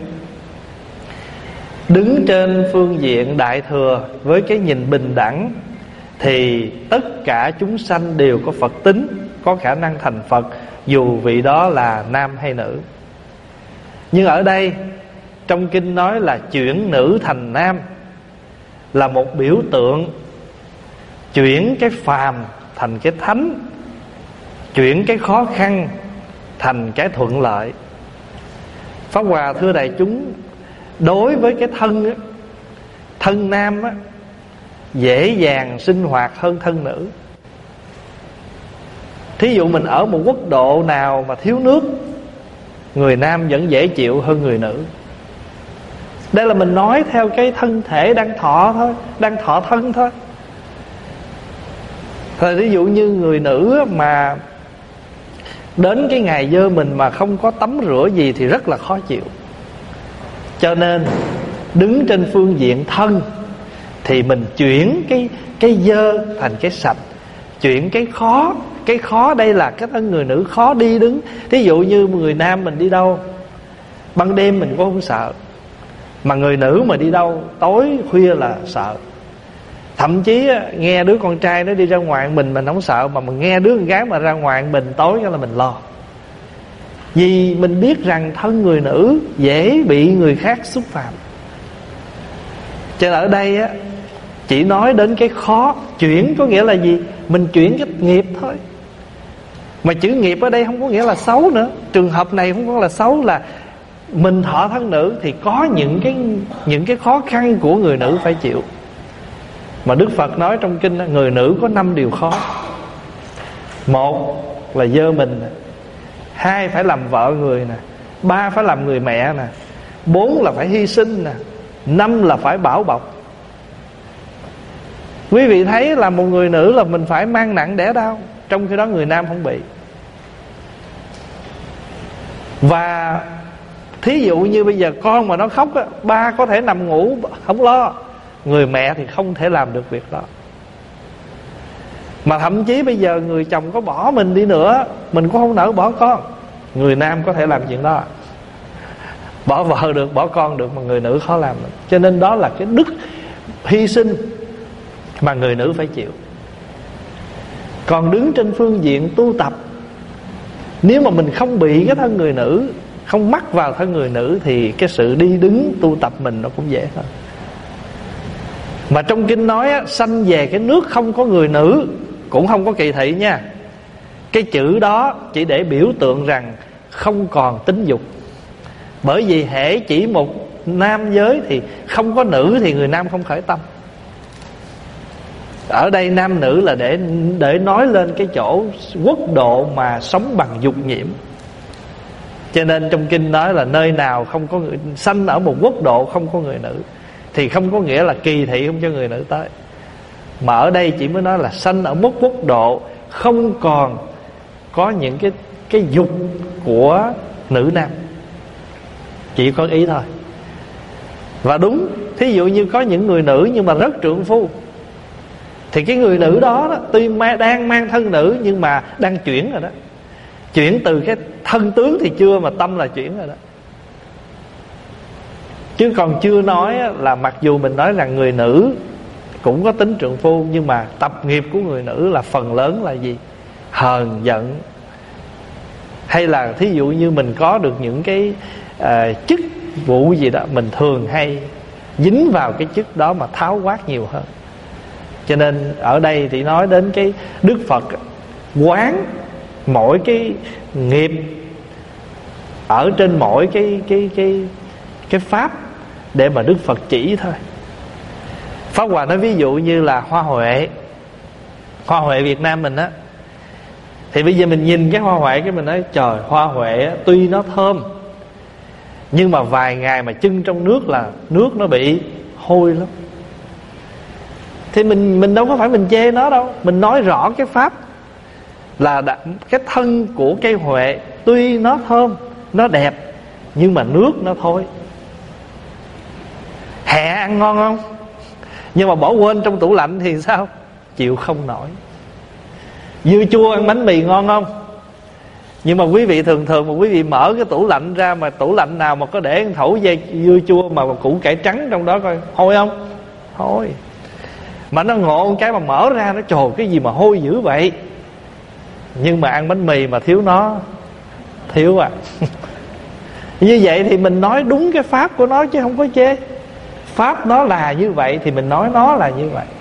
đứng trên phương diện đại thừa với cái nhìn bình đẳng, thì tất cả chúng sanh đều có Phật tính, có khả năng thành Phật, dù vị đó là nam hay nữ. Nhưng ở đây trong kinh nói là chuyển nữ thành nam, là một biểu tượng chuyển cái phàm thành cái thánh, chuyển cái khó khăn thành cái thuận lợi. Pháp Hòa thưa đại chúng, đối với cái thân á, thân nam á, dễ dàng sinh hoạt hơn thân nữ. Thí dụ mình ở một quốc độ nào mà thiếu nước, người nam vẫn dễ chịu hơn người nữ. Đây là mình nói theo cái thân thể đang thọ thôi, đang thọ thân thôi. Rồi ví dụ như người nữ mà đến cái ngày dơ mình mà không có tắm rửa gì thì rất là khó chịu. Cho nên đứng trên phương diện thân thì mình chuyển cái dơ thành cái sạch, chuyển cái khó. Cái khó đây là cái thân người nữ khó đi đứng. Thí dụ như người nam mình đi đâu ban đêm mình cũng không sợ, mà người nữ mà đi đâu tối khuya là sợ. Thậm chí nghe đứa con trai nó đi ra ngoài mình không sợ, mà mình nghe đứa con gái mà ra ngoài mình tối là mình lo. Vì mình biết rằng thân người nữ dễ bị người khác xúc phạm. Cho nên ở đây á, chỉ nói đến cái khó. Chuyển có nghĩa là gì? Mình chuyển cái nghiệp thôi. Mà chữ nghiệp ở đây không có nghĩa là xấu nữa. Trường hợp này không có là xấu, là mình thọ thân nữ thì có những cái khó khăn của người nữ phải chịu. Mà Đức Phật nói trong kinh là người nữ có 5 điều khó. 1 là dơ mình nè, 2 phải làm vợ người nè, 3 phải làm người mẹ nè, 4 là phải hy sinh nè, 5 là phải bảo bọc. Quý vị thấy là một người nữ là mình phải mang nặng đẻ đau, trong khi đó người nam không bị. Và thí dụ như bây giờ con mà nó khóc á, ba có thể nằm ngủ không lo, người mẹ thì không thể làm được việc đó. Mà thậm chí bây giờ người chồng có bỏ mình đi nữa, mình cũng không nỡ bỏ con. Người nam có thể làm chuyện đó, bỏ vợ được, bỏ con được, mà người nữ khó làm được. Cho nên đó là cái đức hy sinh mà người nữ phải chịu. Còn đứng trên phương diện tu tập, nếu mà mình không bị cái thân người nữ, không mắc vào thân người nữ, thì cái sự đi đứng tu tập mình nó cũng dễ hơn. Mà trong kinh nói á, sanh về cái nước không có người nữ, cũng không có kỳ thị nha. Cái chữ đó chỉ để biểu tượng rằng không còn tính dục. Bởi vì hễ chỉ một nam giới thì không có nữ thì người nam không khởi tâm. Ở đây nam nữ là để nói lên cái chỗ quốc độ mà sống bằng dục nhiễm. Cho nên trong kinh nói là nơi nào không có người, sanh ở một quốc độ không có người nữ, thì không có nghĩa là kỳ thị không cho người nữ tới. Mà ở đây chỉ mới nói là sanh ở một quốc độ không còn có những cái dục của nữ nam, chỉ có ý thôi. Và đúng, thí dụ như có những người nữ nhưng mà rất trượng phu, thì cái người nữ đó, tuy đang mang thân nữ nhưng mà đang chuyển rồi đó. Chuyển từ cái thân tướng thì chưa, mà tâm là chuyển rồi đó. Chứ còn chưa nói là mặc dù mình nói rằng người nữ cũng có tính trượng phu, nhưng mà tập nghiệp của người nữ là phần lớn là gì? Hờn giận. Hay là thí dụ như mình có được những cái chức vụ gì đó, mình thường hay dính vào cái chức đó mà tháo quát nhiều hơn. Cho nên ở đây thì nói đến cái Đức Phật quán mỗi cái nghiệp ở trên mỗi cái pháp để mà Đức Phật chỉ thôi. Pháp Hòa nói ví dụ như là hoa huệ Việt Nam mình á, thì bây giờ mình nhìn cái hoa huệ cái mình nói trời, hoa huệ á, tuy nó thơm nhưng mà vài ngày mà chưng trong nước là nước nó bị hôi lắm. Thì mình đâu có phải mình chê nó đâu, mình nói rõ cái pháp là cái thân của cây huệ tuy nó thơm, nó đẹp, nhưng mà nước nó thôi. Hẹ ăn ngon không? Nhưng mà bỏ quên trong tủ lạnh thì sao? Chịu không nổi. Dưa chua ăn bánh mì ngon không? Nhưng mà quý vị thường mà quý vị mở cái tủ lạnh ra, mà tủ lạnh nào mà có để thẩu dây dưa chua mà củ cải trắng trong đó coi, hôi không? Hôi. Mà nó ngộ một cái mà mở ra, nó trời, cái gì mà hôi dữ vậy? Nhưng mà ăn bánh mì mà thiếu nó, thiếu à. Như vậy thì mình nói đúng cái pháp của nó chứ không có chê. Pháp nó là như vậy thì mình nói nó là như vậy.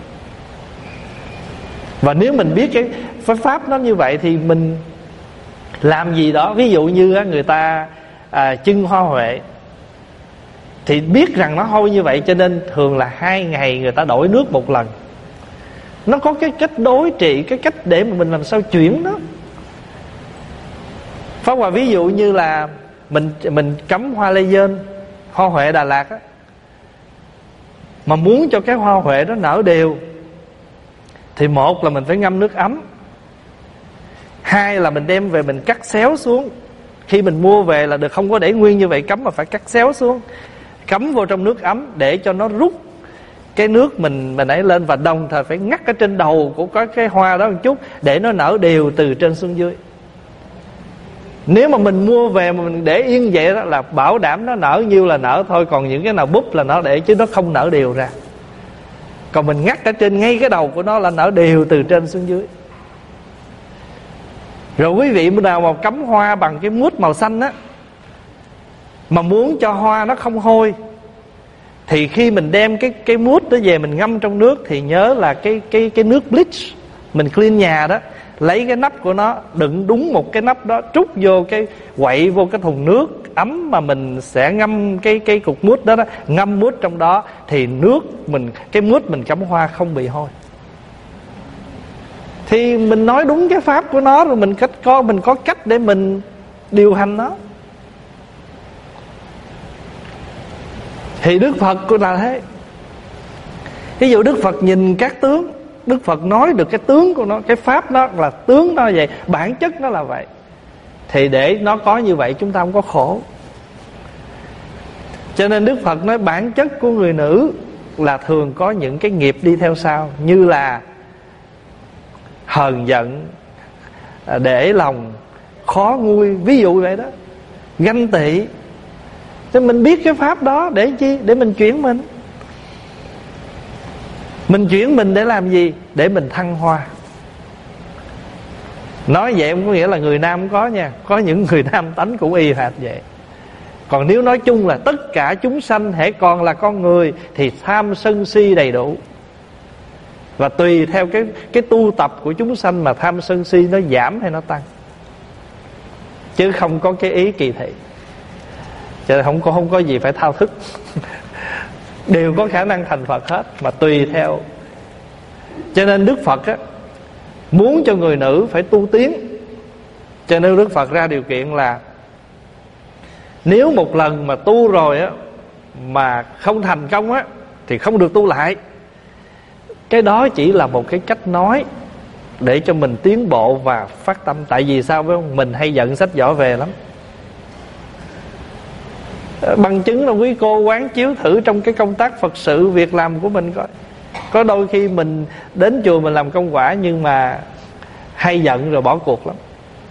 Và nếu mình biết cái pháp nó như vậy thì mình làm gì đó. Ví dụ như người ta chưng hoa huệ thì biết rằng nó hôi như vậy, cho nên thường là 2 ngày người ta đổi nước một lần. Nó có cái cách đối trị, cái cách để mà mình làm sao chuyển nó. Pháp Hòa ví dụ như là mình cấm hoa lê dơn, hoa huệ Đà Lạt á, mà muốn cho cái hoa huệ nó nở đều thì một là mình phải ngâm nước ấm, hai là mình đem về mình cắt xéo xuống. Khi mình mua về là được, không có để nguyên như vậy cắm, mà phải cắt xéo xuống, cắm vô trong nước ấm để cho nó rút cái nước mình ấy lên. Và đồng thời phải ngắt ở trên đầu của cái hoa đó một chút để nó nở đều từ trên xuống dưới. Nếu mà mình mua về mà mình để yên vậy đó là bảo đảm nó nở nhiêu là nở thôi, còn những cái nào búp là nó để, chứ nó không nở đều ra. Còn mình ngắt ở trên ngay cái đầu của nó là nở đều từ trên xuống dưới. Rồi quý vị nào mà cắm hoa bằng cái mút màu xanh á, mà muốn cho hoa nó không hôi, thì khi mình đem cái mút đó về mình ngâm trong nước, thì nhớ là cái nước bleach mình clean nhà đó, lấy cái nắp của nó đựng đúng một cái nắp đó, trút vô cái quậy vô cái thùng nước ấm mà mình sẽ ngâm cái cục mút đó, ngâm mút trong đó, thì nước mình, cái mút mình cắm hoa không bị hôi. Thì mình nói đúng cái pháp của nó, rồi mình có cách để mình điều hành nó. Thì Đức Phật cũng là thế. Ví dụ Đức Phật nhìn các tướng, Đức Phật nói được cái tướng của nó, cái pháp nó là tướng nó vậy, bản chất nó là vậy. Thì để nó có như vậy chúng ta không có khổ. Cho nên Đức Phật nói bản chất của người nữ là thường có những cái nghiệp đi theo sau, như là hờn giận, để lòng, khó nguôi, ví dụ vậy đó, ganh tị. Thì mình biết cái pháp đó để chi? Để mình chuyển mình. Mình chuyển mình để làm gì? Để mình thăng hoa. Nói vậy không có nghĩa là người nam không có nha. Có những người nam tánh cũng y hệt vậy. Còn nếu nói chung là tất cả chúng sanh hễ còn là con người thì tham sân si đầy đủ. Và tùy theo cái tu tập của chúng sanh mà tham sân si nó giảm hay nó tăng, chứ không có cái ý kỳ thị. Cho nên không có gì phải thao thức. Đều có khả năng thành Phật hết, mà tùy theo. Cho nên Đức Phật á, muốn cho người nữ phải tu tiến. Cho nên Đức Phật ra điều kiện là nếu một lần mà tu rồi á mà không thành công á thì không được tu lại. Cái đó chỉ là một cái cách nói để cho mình tiến bộ và phát tâm. Tại vì sao phải không? Mình hay giận sách vở về lắm. Bằng chứng là quý cô quán chiếu thử trong cái công tác Phật sự, việc làm của mình coi. Có đôi khi mình đến chùa mình làm công quả, nhưng mà hay giận rồi bỏ cuộc lắm.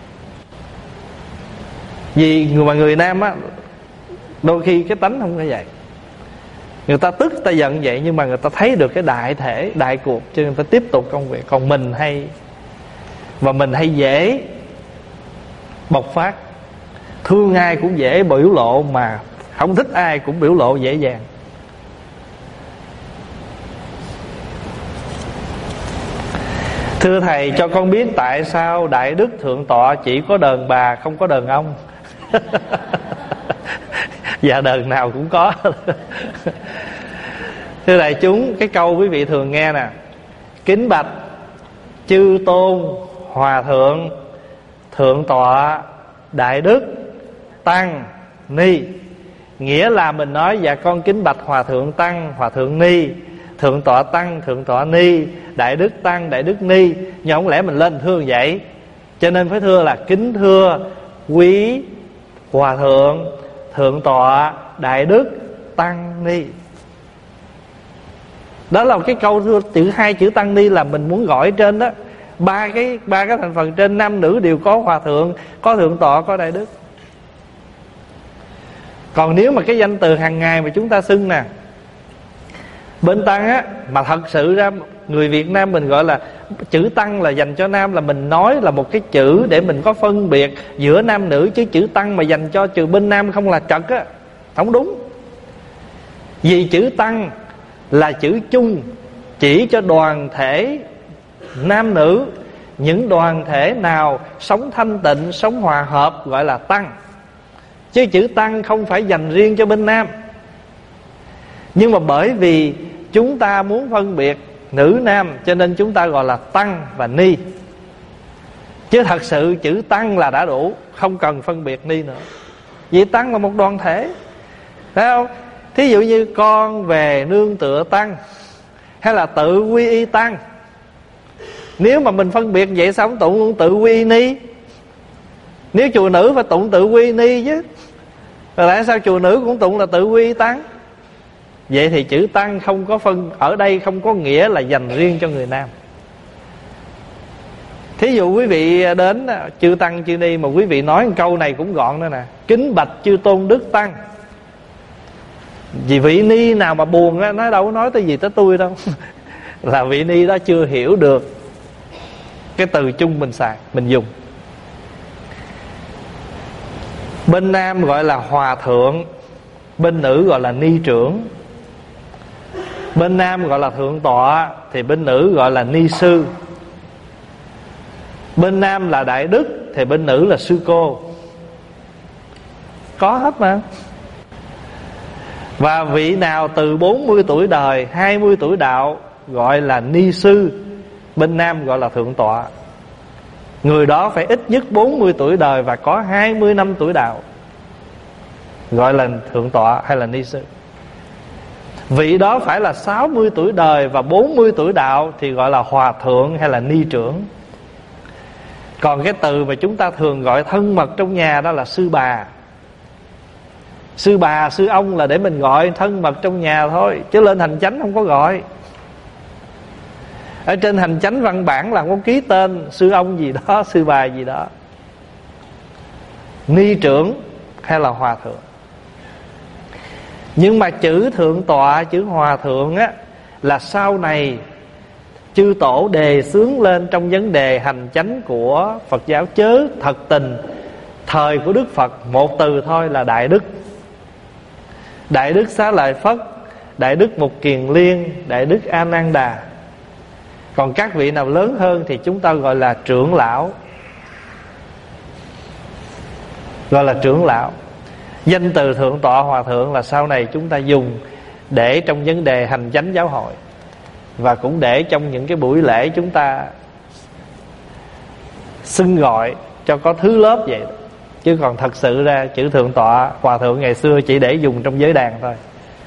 Vì người nam á, đôi khi cái tánh không có vậy. Người ta tức, ta giận vậy, nhưng mà người ta thấy được cái đại thể, đại cuộc, cho nên người ta tiếp tục công việc. Còn mình hay dễ bộc phát. Thương ai cũng dễ biểu lộ, mà không thích ai cũng biểu lộ dễ dàng. Thưa Thầy, cho con biết tại sao Đại Đức Thượng Tọa chỉ có đờn bà không có đờn ông? Dạ đờn nào cũng có. Thưa đại chúng, cái câu quý vị thường nghe nè: kính bạch chư tôn hòa thượng, thượng tọa, đại đức, tăng, ni. Nghĩa là mình nói dạ con kính bạch hòa thượng tăng, hòa thượng ni, thượng tọa tăng, thượng tọa ni, đại đức tăng, đại đức ni. Nhưng không lẽ mình lên thưa vậy? Cho nên phải thưa là kính thưa quý hòa thượng, thượng tọa, đại đức, tăng ni. Đó là cái câu thưa. Hai chữ tăng ni là mình muốn gọi trên đó. Ba cái thành phần trên, nam nữ đều có hòa thượng, có thượng tọa, có đại đức. Còn nếu mà cái danh từ hàng ngày mà chúng ta xưng nè, bên tăng á, mà thật sự ra người Việt Nam mình gọi là chữ tăng là dành cho nam, là mình nói là một cái chữ để mình có phân biệt giữa nam nữ. Chứ chữ tăng mà dành cho trừ bên nam không là trật á, không đúng. Vì chữ tăng là chữ chung, chỉ cho đoàn thể nam nữ. Những đoàn thể nào sống thanh tịnh, sống hòa hợp gọi là tăng. Chứ chữ tăng không phải dành riêng cho bên nam. Nhưng mà bởi vì chúng ta muốn phân biệt nữ nam, cho nên chúng ta gọi là tăng và ni. Chứ thật sự chữ tăng là đã đủ, không cần phân biệt ni nữa. Vì tăng là một đoàn thể, thấy không? Thí dụ như con về nương tựa tăng hay là tự quy y tăng, nếu mà mình phân biệt vậy sao không tụng tự quy y ni? Nếu chùa nữ phải tụng tự quy y ni chứ, rồi tại sao chùa nữ cũng tụng là tự quy y tăng? Vậy thì chữ tăng không có phân ở đây, không có nghĩa là dành riêng cho người nam. Thí dụ quý vị đến chư tăng chư ni mà quý vị nói một câu này cũng gọn nữa nè: kính bạch chư tôn đức tăng. Vì vị ni nào mà buồn á, nói đâu có nói tới gì tới tôi đâu là vị ni đó chưa hiểu được cái từ chung mình xài, mình dùng. Bên nam gọi là hòa thượng, bên nữ gọi là ni trưởng. Bên nam gọi là thượng tọa, thì bên nữ gọi là ni sư. Bên nam là đại đức, thì bên nữ là sư cô. Có hết mà. Và vị nào từ 40 tuổi đời, 20 tuổi đạo gọi là ni sư, bên nam gọi là thượng tọa. Người đó phải ít nhất 40 tuổi đời và có 20 năm tuổi đạo, gọi là thượng tọa hay là ni sư. Vị đó phải là 60 tuổi đời và 40 tuổi đạo thì gọi là hòa thượng hay là ni trưởng. Còn cái từ mà chúng ta thường gọi thân mật trong nhà đó là sư bà. Sư bà, sư ông là để mình gọi thân mật trong nhà thôi, chứ lên hành chánh không có gọi. Ở trên hành chánh văn bản là không có ký tên sư ông gì đó, sư bà gì đó. Ni trưởng hay là hòa thượng. Nhưng mà chữ thượng tọa, chữ hòa thượng á, là sau này chư tổ đề xướng lên trong vấn đề hành chánh của Phật giáo. Chớ thật tình thời của Đức Phật một từ thôi là đại đức. Đại đức Xá Lợi Phất, đại đức Mục Kiền Liên, đại đức A Nan Đà. Còn các vị nào lớn hơn thì chúng ta gọi là trưởng lão, gọi là trưởng lão. Danh từ thượng tọa hòa thượng là sau này chúng ta dùng để trong vấn đề hành chánh giáo hội, và cũng để trong những cái buổi lễ chúng ta xưng gọi cho có thứ lớp vậy. Chứ còn thật sự ra chữ thượng tọa hòa thượng ngày xưa chỉ để dùng trong giới đàn thôi.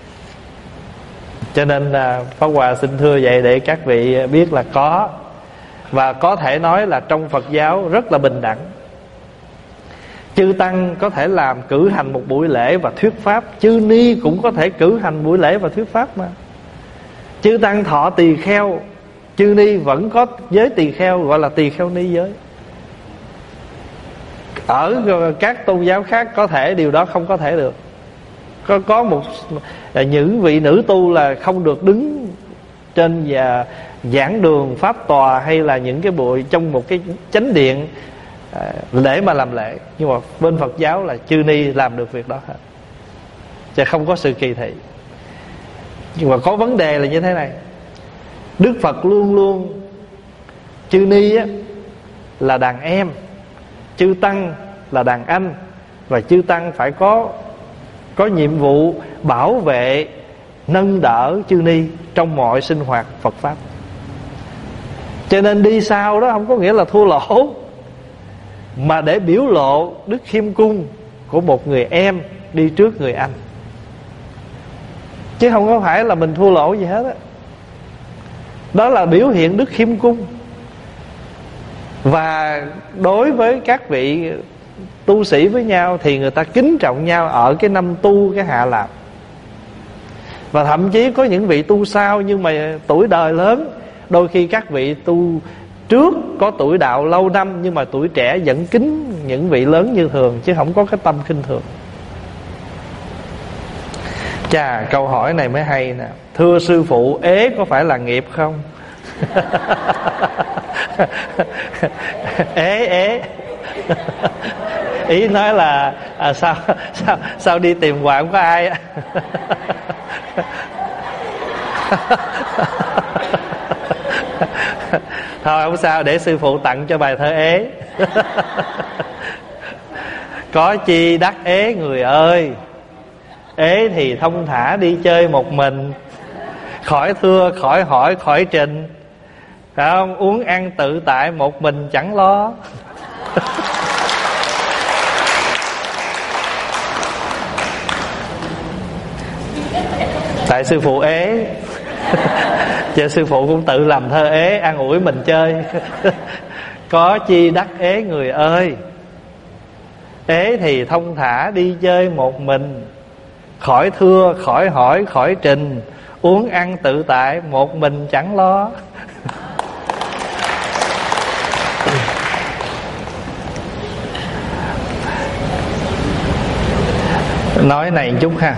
Cho nên Pháp Hòa xin thưa vậy để các vị biết là có. Và có thể nói là trong Phật giáo rất là bình đẳng. Chư tăng có thể làm cử hành một buổi lễ và thuyết pháp, chư ni cũng có thể cử hành buổi lễ và thuyết pháp mà. Chư tăng thọ tỳ kheo, chư ni vẫn có giới tỳ kheo gọi là tỳ kheo ni giới. Ở các tôn giáo khác có thể điều đó không có thể được. Có một những vị nữ tu là không được đứng trên giảng đường pháp tòa hay là những cái buổi trong một cái chánh điện để mà làm lễ. Nhưng mà bên Phật giáo là chư ni làm được việc đó hết, chứ không có sự kỳ thị. Nhưng mà có vấn đề là như thế này: Đức Phật luôn luôn chư ni á, là đàn em, chư tăng là đàn anh, và chư tăng phải có nhiệm vụ bảo vệ, nâng đỡ chư ni trong mọi sinh hoạt Phật pháp. Cho nên đi sau đó không có nghĩa là thua lỗ, mà để biểu lộ đức khiêm cung của một người em đi trước người anh, chứ không có phải là mình thua lỗ gì hết á. Đó là biểu hiện đức khiêm cung. Và đối với các vị tu sĩ với nhau thì người ta kính trọng nhau ở cái năm tu, cái hạ lạp. Và thậm chí có những vị tu sau nhưng mà tuổi đời lớn, đôi khi các vị tu trước có tuổi đạo lâu năm nhưng mà tuổi trẻ vẫn kính những vị lớn như thường, chứ không có cái tâm khinh thường. Chà, câu hỏi này mới hay nè. Thưa sư phụ, ế có phải là nghiệp không? Ế ý nói là sao đi tìm hoài không có ai á. Thôi không sao, để sư phụ tặng cho bài thơ ế. Có chi đắc ế người ơi, ế thì thông thả đi chơi một mình, khỏi thưa khỏi hỏi khỏi trình, phải không? Uống ăn tự tại một mình chẳng lo. Tại sư phụ ế chứ sư phụ cũng tự làm thơ ế an ủi mình chơi. Có chi đắc ế người ơi, ế thì thông thả đi chơi một mình, khỏi thưa khỏi hỏi khỏi trình, uống ăn tự tại một mình chẳng lo. Nói này một chút ha.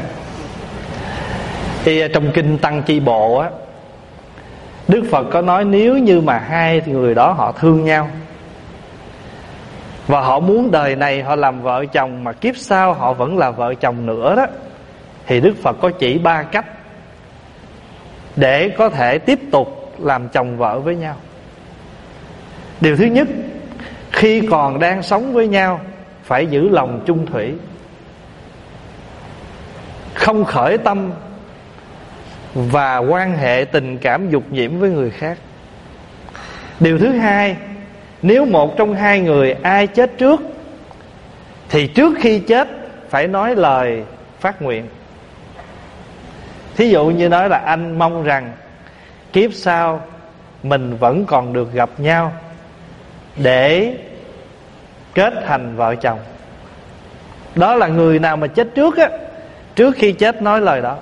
Thì trong kinh Tăng Chi Bộ á, Đức Phật có nói nếu như mà hai người đó họ thương nhau và họ muốn đời này họ làm vợ chồng mà kiếp sau họ vẫn là vợ chồng nữa đó, thì Đức Phật có chỉ 3 cách để có thể tiếp tục làm chồng vợ với nhau. Điều thứ nhất, khi còn đang sống với nhau phải giữ lòng chung thủy, không khởi tâm và quan hệ tình cảm dục nhiễm với người khác. Điều thứ hai, nếu một trong hai người ai chết trước thì trước khi chết phải nói lời phát nguyện. Thí dụ như nói là anh mong rằng kiếp sau mình vẫn còn được gặp nhau để kết thành vợ chồng. Đó là người nào mà chết trước á, trước khi chết nói lời đó.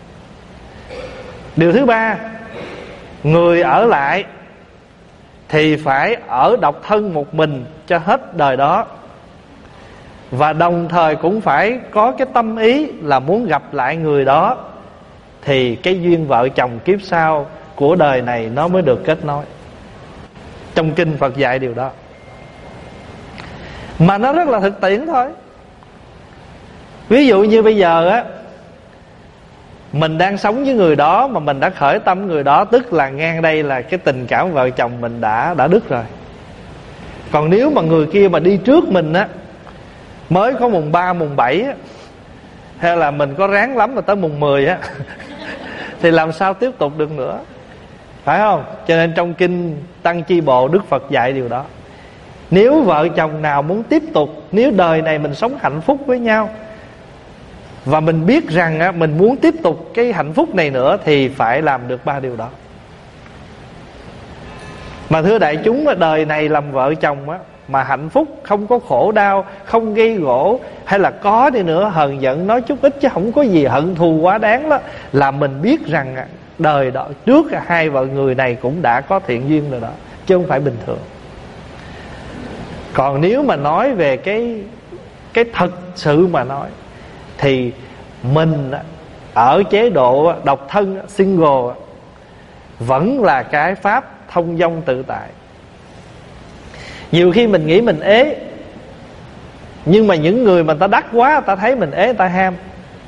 Điều thứ ba, người ở lại thì phải ở độc thân một mình cho hết đời đó, và đồng thời cũng phải có cái tâm ý là muốn gặp lại người đó, thì cái duyên vợ chồng kiếp sau của đời này nó mới được kết nối. Trong kinh Phật dạy điều đó, mà nó rất là thực tiễn thôi. Ví dụ như bây giờ á, mình đang sống với người đó mà mình đã khởi tâm người đó, tức là ngang đây là cái tình cảm vợ chồng mình đã đứt rồi. Còn nếu mà người kia mà đi trước mình á, mới có mùng 3, mùng 7 á, hay là mình có ráng lắm mà tới mùng 10 á thì làm sao tiếp tục được nữa, phải không? Cho nên trong kinh Tăng Chi Bộ, Đức Phật dạy điều đó. Nếu vợ chồng nào muốn tiếp tục, nếu đời này mình sống hạnh phúc với nhau và mình biết rằng á, mình muốn tiếp tục cái hạnh phúc này nữa, thì phải làm được 3 điều đó. Mà thưa đại chúng, đời này làm vợ chồng á, mà hạnh phúc, không có khổ đau, không gây gổ, hay là có đi nữa hờn giận nói chút ít chứ không có gì hận thù quá đáng đó, là mình biết rằng đời đó trước hai vợ người này cũng đã có thiện duyên rồi đó, chứ không phải bình thường. Còn nếu mà nói về cái thật sự mà nói, thì mình ở chế độ độc thân, single, vẫn là cái pháp thông dong tự tại. Nhiều khi mình nghĩ mình ế, nhưng mà những người mà ta đắc quá, ta thấy mình ế, ta ham.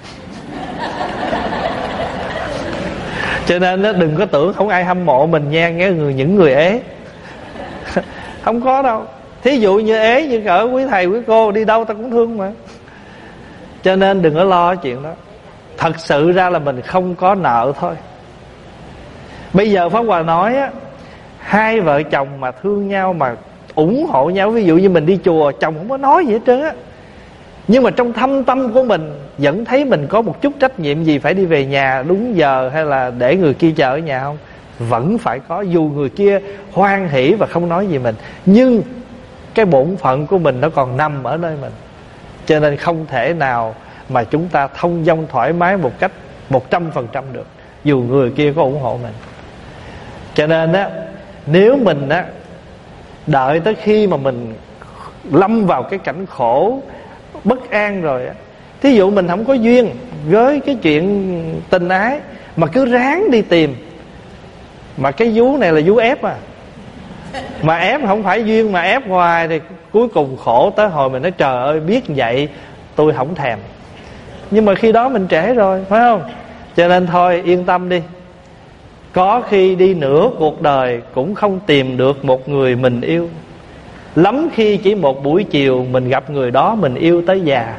Cho nên đừng có tưởng không ai hâm mộ mình nha, những người ế. Không có đâu. Thí dụ như ế như ở quý thầy quý cô, đi đâu ta cũng thương mà. Cho nên đừng có lo chuyện đó. Thật sự ra là mình không có nợ thôi. Bây giờ Pháp Hòa nói á, hai vợ chồng mà thương nhau, mà ủng hộ nhau, ví dụ như mình đi chùa, chồng không có nói gì hết trơn á, nhưng mà trong thâm tâm của mình vẫn thấy mình có một chút trách nhiệm gì phải đi về nhà đúng giờ, hay là để người kia chờ ở nhà không. Vẫn phải có, dù người kia hoan hỉ và không nói gì mình, nhưng cái bổn phận của mình nó còn nằm ở nơi mình. Cho nên không thể nào mà chúng ta thông dong thoải mái một cách 100% được, dù người kia có ủng hộ mình. Cho nên á, nếu mình á đợi tới khi mà mình lâm vào cái cảnh khổ bất an rồi á, thí dụ mình không có duyên với cái chuyện tình ái mà cứ ráng đi tìm, mà cái vú này là vú ép à, mà ép không phải duyên mà ép hoài, thì cuối cùng khổ tới hồi mình nói trời ơi, biết vậy tôi không thèm. Nhưng mà khi đó mình trễ rồi, phải không? Cho nên thôi yên tâm đi, có khi đi nửa cuộc đời cũng không tìm được một người mình yêu. Lắm khi chỉ một buổi chiều mình gặp người đó mình yêu tới già.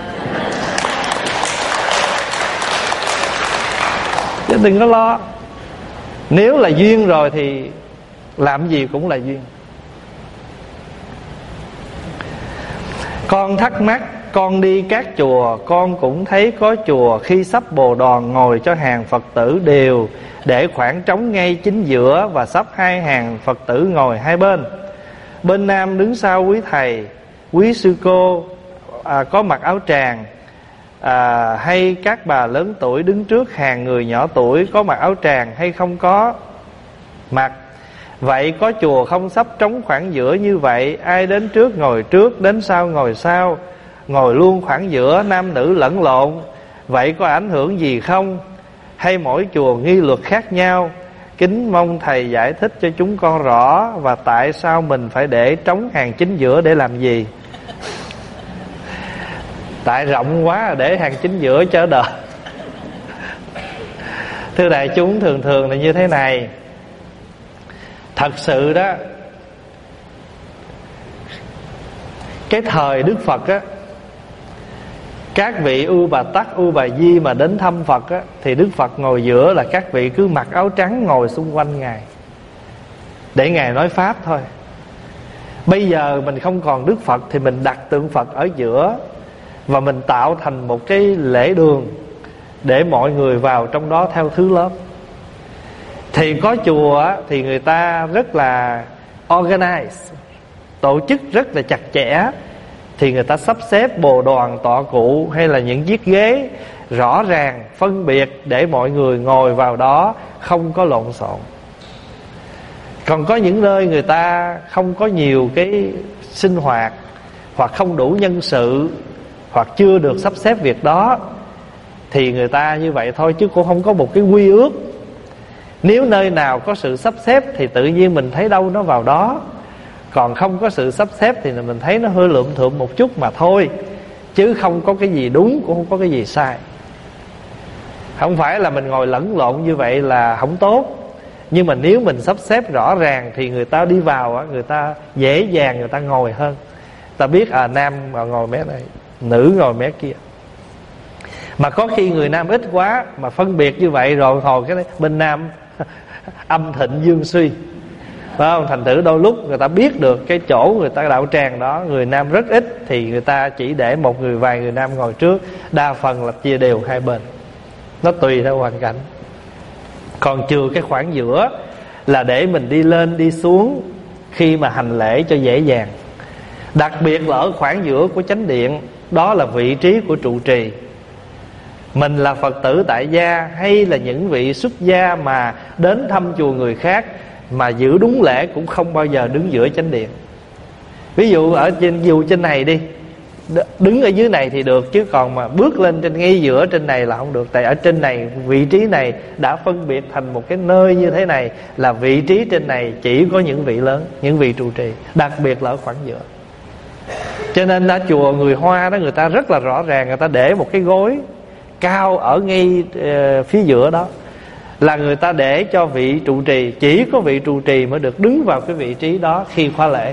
Chứ đừng có lo. Nếu là duyên rồi thì làm gì cũng là duyên. Con thắc mắc Con đi các chùa, con cũng thấy có chùa khi sắp bồ đoàn ngồi cho hàng Phật tử đều để khoảng trống ngay chính giữa, và sắp hai hàng Phật tử ngồi hai bên. Bên nam đứng sau quý thầy, quý sư cô có mặc áo tràng, hay các bà lớn tuổi đứng trước hàng người nhỏ tuổi có mặc áo tràng hay không có mặc. Vậy có chùa không sắp trống khoảng giữa như vậy, ai đến trước ngồi trước, đến sau ngồi sau, ngồi luôn khoảng giữa, nam nữ lẫn lộn, vậy có ảnh hưởng gì không? Hay mỗi chùa nghi luật khác nhau? Kính mong thầy giải thích cho chúng con rõ. Và tại sao mình phải để trống hàng chính giữa để làm gì? Tại rộng quá để hàng chính giữa cho đợi. Thưa đại chúng, thường thường là như thế này. Thật sự đó, cái thời Đức Phật á, các vị U Bà Tắc, U Bà Di mà đến thăm Phật á, thì Đức Phật ngồi giữa, là các vị cứ mặc áo trắng ngồi xung quanh Ngài để Ngài nói Pháp thôi. Bây giờ mình không còn Đức Phật thì mình đặt tượng Phật ở giữa, và mình tạo thành một cái lễ đường để mọi người vào trong đó theo thứ lớp. Thì có chùa á, thì người ta rất là organize, tổ chức rất là chặt chẽ. Thì người ta sắp xếp bồ đoàn, tọa cụ hay là những chiếc ghế rõ ràng, phân biệt để mọi người ngồi vào đó không có lộn xộn. Còn có những nơi người ta không có nhiều cái sinh hoạt, hoặc không đủ nhân sự, hoặc chưa được sắp xếp việc đó, thì người ta như vậy thôi, chứ cũng không có một cái quy ước. Nếu nơi nào có sự sắp xếp thì tự nhiên mình thấy đâu nó vào đó. Còn không có sự sắp xếp thì mình thấy nó hơi lượm thượm một chút mà thôi, chứ không có cái gì đúng, cũng không có cái gì sai. Không phải là mình ngồi lẫn lộn như vậy là không tốt. Nhưng mà nếu mình sắp xếp rõ ràng thì người ta đi vào, người ta dễ dàng người ta ngồi hơn. Ta biết nam ngồi mé này, nữ ngồi mé kia. Mà có khi người nam ít quá mà phân biệt như vậy rồi, hồi cái bên nam âm thịnh dương suy, phải không? Thành thử đôi lúc người ta biết được cái chỗ người ta đạo tràng đó người nam rất ít, thì người ta chỉ để một người, vài người nam ngồi trước, đa phần là chia đều hai bên. Nó tùy theo hoàn cảnh. Còn trừ cái khoảng giữa là để mình đi lên đi xuống khi mà hành lễ cho dễ dàng. Đặc biệt là ở khoảng giữa của chánh điện, đó là vị trí của trụ trì. Mình là Phật tử tại gia hay là những vị xuất gia mà đến thăm chùa người khác, mà giữ đúng lễ cũng không bao giờ đứng giữa chánh điện. Ví dụ ở trên này đi, đứng ở dưới này thì được, chứ còn mà bước lên trên ngay giữa trên này là không được. Tại ở trên này, vị trí này đã phân biệt thành một cái nơi như thế này, là vị trí trên này chỉ có những vị lớn, những vị trụ trì, đặc biệt là ở khoảng giữa. Cho nên ở chùa người Hoa đó, người ta rất là rõ ràng, người ta để một cái gối cao ở ngay phía giữa đó, là người ta để cho vị trụ trì, chỉ có vị trụ trì mới được đứng vào cái vị trí đó khi khóa lễ.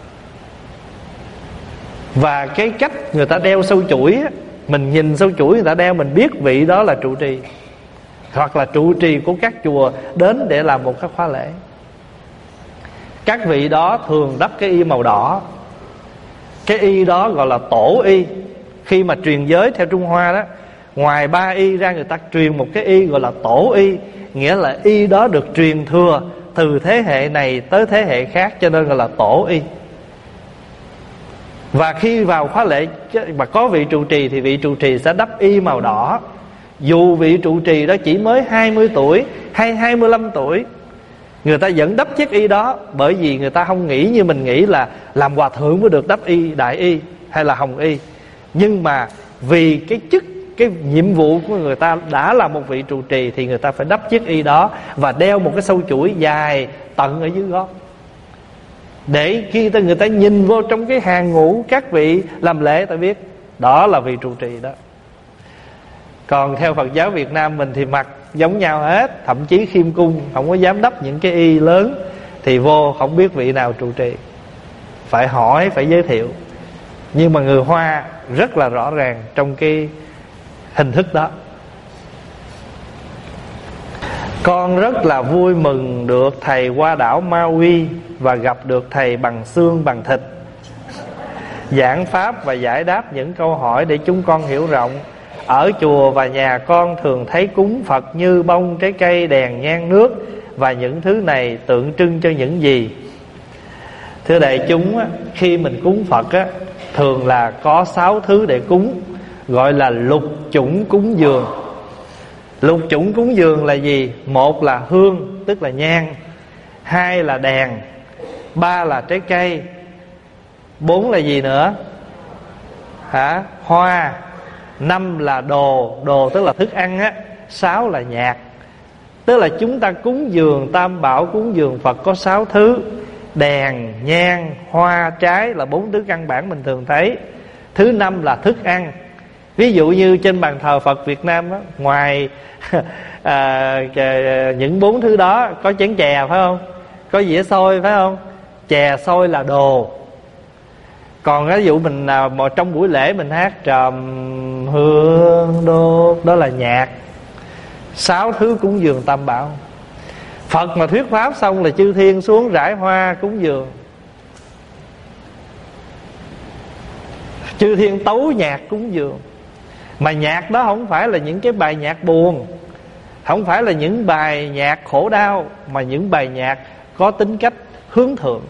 Và cái cách người ta đeo sâu chuỗi á, mình nhìn sâu chuỗi người ta đeo, mình biết vị đó là trụ trì, hoặc là trụ trì của các chùa đến để làm một cái khóa lễ. Các vị đó thường đắp cái y màu đỏ. Cái y đó gọi là tổ y. Khi mà truyền giới theo Trung Hoa đó, ngoài 3 y ra, người ta truyền một cái y gọi là tổ y. Nghĩa là y đó được truyền thừa từ thế hệ này tới thế hệ khác, cho nên gọi là tổ y. Và khi vào khóa lễ mà có vị trụ trì thì vị trụ trì sẽ đắp y màu đỏ. Dù vị trụ trì đó chỉ mới 20 tuổi hay 25 tuổi, người ta vẫn đắp chiếc y đó. Bởi vì người ta không nghĩ như mình nghĩ là làm hòa thượng mới được đắp y, đại y hay là hồng y. Nhưng mà vì cái chức, cái nhiệm vụ của người ta đã là một vị trụ trì, thì người ta phải đắp chiếc y đó và đeo một cái sâu chuỗi dài tận ở dưới gót, để khi người ta nhìn vô trong cái hàng ngũ các vị làm lễ, ta biết đó là vị trụ trì đó. Còn theo Phật giáo Việt Nam mình thì mặc giống nhau hết, thậm chí khiêm cung không có dám đắp những cái y lớn, thì vô không biết vị nào trụ trì, phải hỏi, phải giới thiệu. Nhưng mà người Hoa rất là rõ ràng trong cái hình thức đó. Con rất là vui mừng được thầy qua đảo Maui và gặp được thầy bằng xương bằng thịt. giảng pháp và giải đáp những câu hỏi để chúng con hiểu rộng. Ở chùa và nhà con thường thấy cúng Phật như bông, trái cây, đèn, nhang, nước, và những thứ này tượng trưng cho những gì? Thưa đại chúng, khi mình cúng Phật thường là có 6 thứ để cúng, gọi là lục chủng cúng dường. Lục chủng cúng dường là gì? 1 là hương, tức là nhang. 2 là đèn. 3 là trái cây. 4 là gì nữa? Hoa. 5 là đồ tức là thức ăn á. 6 là nhạc. Tức là chúng ta cúng dường Tam Bảo, cúng dường Phật có 6 thứ. Đèn, nhang, hoa, trái là 4 thứ căn bản mình thường thấy. Thứ 5 là thức ăn. Ví dụ như trên bàn thờ Phật Việt Nam á, ngoài những 4 thứ đó có chén chè phải không? Có dĩa xôi phải không? Chè xôi là đồ. Còn ví dụ mình mà trong buổi lễ mình hát trầm hương đô, đó là nhạc. 6 thứ cúng dường Tam Bảo. Phật mà thuyết pháp xong là chư thiên xuống rải hoa cúng dường. Chư thiên tấu nhạc cúng dường. Mà nhạc đó không phải là những cái bài nhạc buồn, không phải là những bài nhạc khổ đau, mà những bài nhạc có tính cách hướng thượng.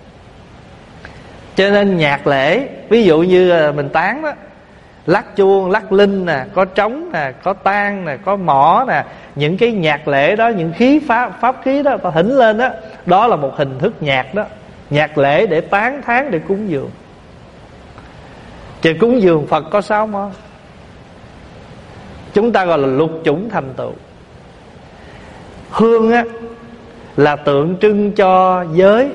Cho nên nhạc lễ, ví dụ như mình tán đó, lắc chuông, lắc linh nè, có trống nè, có tang nè, có mõ nè, những cái nhạc lễ đó, những khí pháp khí đó ta thỉnh lên đó, đó là một hình thức nhạc đó. Nhạc lễ để tán thán, để cúng dường. Chứ cúng dường Phật có 6 món. Chúng ta gọi là lục chủng thành tựu. Hương á là tượng trưng cho giới.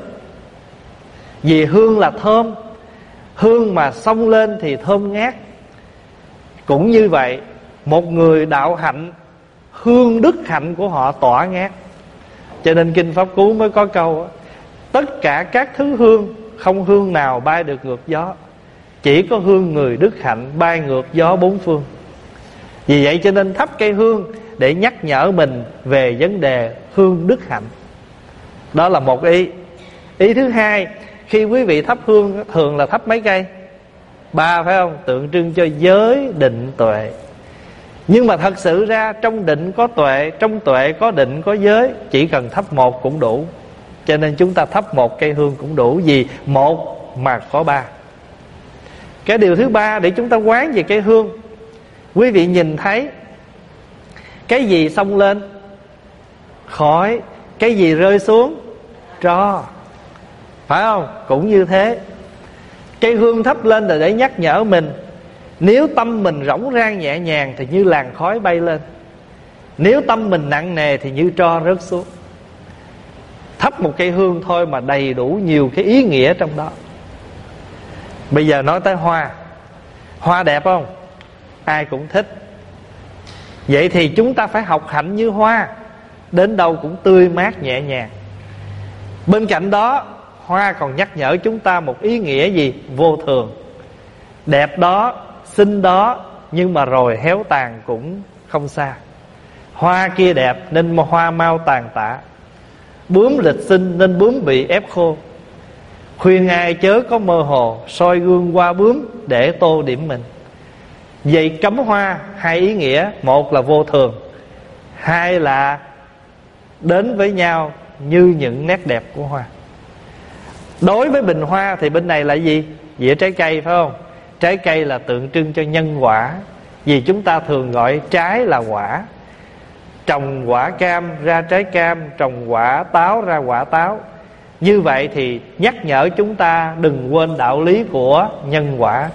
Vì hương là thơm. Hương mà xông lên thì thơm ngát. Cũng như vậy, một người đạo hạnh, hương đức hạnh của họ tỏa ngát. Cho nên Kinh Pháp Cú mới có câu tất cả các thứ hương, không hương nào bay được ngược gió, chỉ có hương người đức hạnh bay ngược gió 4 phương. Vì vậy cho nên thắp cây hương để nhắc nhở mình về vấn đề hương đức hạnh. Đó là một ý. Ý thứ hai, khi quý vị thắp hương thường là thắp mấy cây? 3 phải không? Tượng trưng cho giới, định, tuệ. Nhưng mà thật sự ra trong định có tuệ, trong tuệ có định, có giới. Chỉ cần thắp 1 cũng đủ. Cho nên chúng ta thắp 1 cây hương cũng đủ. Vì 1 mà có 3. Cái điều thứ 3 để chúng ta quán về cây hương, quý vị nhìn thấy cái gì xông lên? Khói. Cái gì rơi xuống? Tro. Phải không? Cũng như thế. Cây hương thắp lên là để nhắc nhở mình. Nếu tâm mình rỗng rang nhẹ nhàng thì như làn khói bay lên. Nếu tâm mình nặng nề thì như tro rớt xuống. Thắp một cây hương thôi mà đầy đủ nhiều cái ý nghĩa trong đó. Bây giờ nói tới hoa. Hoa đẹp không? Ai cũng thích. Vậy thì chúng ta phải học hạnh như hoa, đến đâu cũng tươi mát nhẹ nhàng. Bên cạnh đó, hoa còn nhắc nhở chúng ta một ý nghĩa gì? Vô thường. Đẹp đó, xinh đó, nhưng mà rồi héo tàn cũng không xa. Hoa kia đẹp nên hoa mau tàn tạ. Bướm lịch sinh nên bướm bị ép khô. Khuyên ai chớ có mơ hồ, soi gương qua bướm để tô điểm mình. Vậy cắm hoa 2 ý nghĩa. 1 là vô thường, 2 là đến với nhau như những nét đẹp của hoa. Đối với bình hoa thì bên này là gì? Dĩa trái cây phải không? Trái cây là tượng trưng cho nhân quả. Vì chúng ta thường gọi trái là quả. Trồng quả cam ra trái cam, trồng quả táo ra quả táo. Như vậy thì nhắc nhở chúng ta đừng quên đạo lý của nhân quả.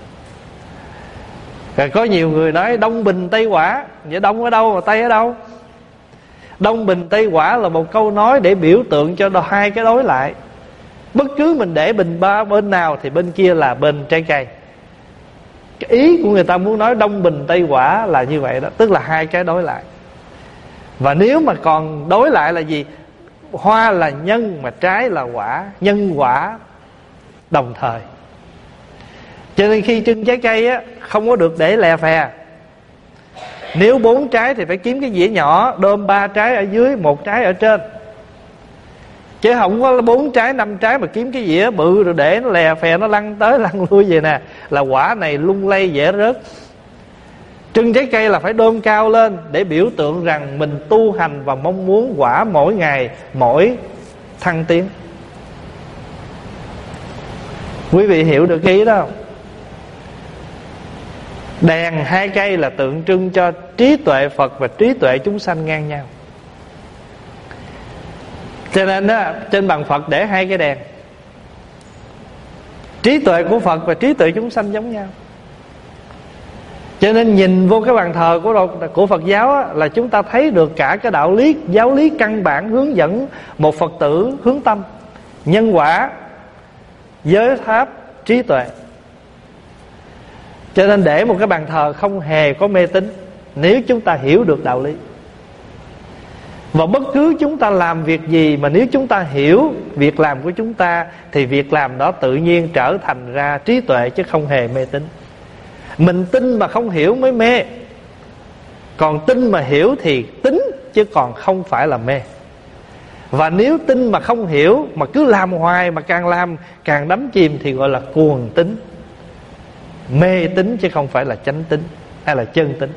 Rồi có nhiều người nói Đông Bình Tây Quả. Vậy Đông ở đâu mà Tây ở đâu? Đông Bình Tây Quả là một câu nói để biểu tượng cho 2 cái đối lại. Bất cứ mình để bình ba bên nào thì bên kia là bên trái cây. Cái ý của người ta muốn nói Đông Bình Tây Quả là như vậy đó. Tức là 2 cái đối lại. Và nếu mà còn đối lại là gì? Hoa là nhân mà trái là quả. Nhân quả đồng thời. Cho nên khi trưng trái cây á, không có được để lè phè. Nếu 4 trái thì phải kiếm cái dĩa nhỏ, đơm 3 trái ở dưới, 1 trái ở trên. Chứ không có 4 trái 5 trái mà kiếm cái dĩa bự rồi để nó lè phè, nó lăn tới lăn lui vậy nè, là quả này lung lay dễ rớt. Trưng trái cây là phải đôm cao lên để biểu tượng rằng mình tu hành và mong muốn quả mỗi ngày mỗi thăng tiến. Quý vị hiểu được cái ý đó không? Đèn 2 cây là tượng trưng cho trí tuệ Phật và trí tuệ chúng sanh ngang nhau. Cho nên á, trên bàn Phật để 2 cái đèn. Trí tuệ của Phật và trí tuệ chúng sanh giống nhau. Cho nên nhìn vô cái bàn thờ của Phật giáo á, là chúng ta thấy được cả cái đạo lý, giáo lý căn bản hướng dẫn một Phật tử hướng tâm, nhân quả, giới pháp, trí tuệ. Cho nên để một cái bàn thờ không hề có mê tín nếu chúng ta hiểu được đạo lý. Và bất cứ chúng ta làm việc gì mà nếu chúng ta hiểu việc làm của chúng ta thì việc làm đó tự nhiên trở thành ra trí tuệ chứ không hề mê tín. Mình tin mà không hiểu mới mê, còn tin mà hiểu thì tín chứ còn không phải là mê. Và nếu tin mà không hiểu mà cứ làm hoài, mà càng làm càng đắm chìm thì gọi là cuồng tín, mê tín chứ không phải là chánh tín hay là chân tín.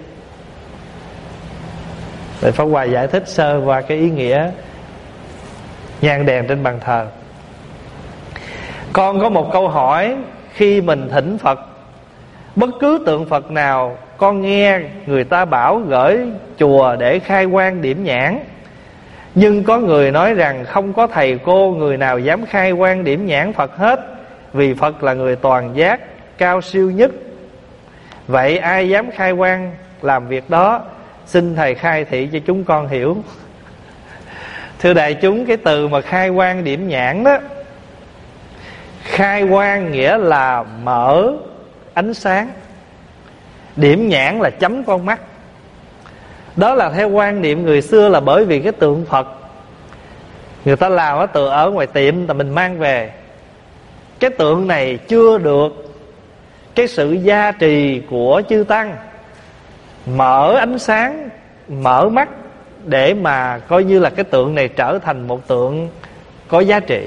Rồi Pháp Hòa giải thích sơ qua cái ý nghĩa nhang đèn trên bàn thờ. Con có một câu hỏi. Khi mình thỉnh Phật, bất cứ tượng Phật nào, con nghe người ta bảo gửi chùa để khai quang điểm nhãn, nhưng có người nói rằng không có thầy cô người nào dám khai quang điểm nhãn Phật hết, vì Phật là người toàn giác, cao siêu nhất. Vậy ai dám khai quang làm việc đó? Xin thầy khai thị cho chúng con hiểu. Thưa đại chúng, cái từ mà khai quang điểm nhãn đó, khai quang nghĩa là mở ánh sáng, điểm nhãn là chấm con mắt. Đó là theo quan niệm người xưa, là bởi vì cái tượng Phật người ta làm ở từ ở ngoài tiệm mình mang về, cái tượng này chưa được cái sự gia trì của chư tăng mở ánh sáng, mở mắt để mà coi như là cái tượng này trở thành một tượng có giá trị.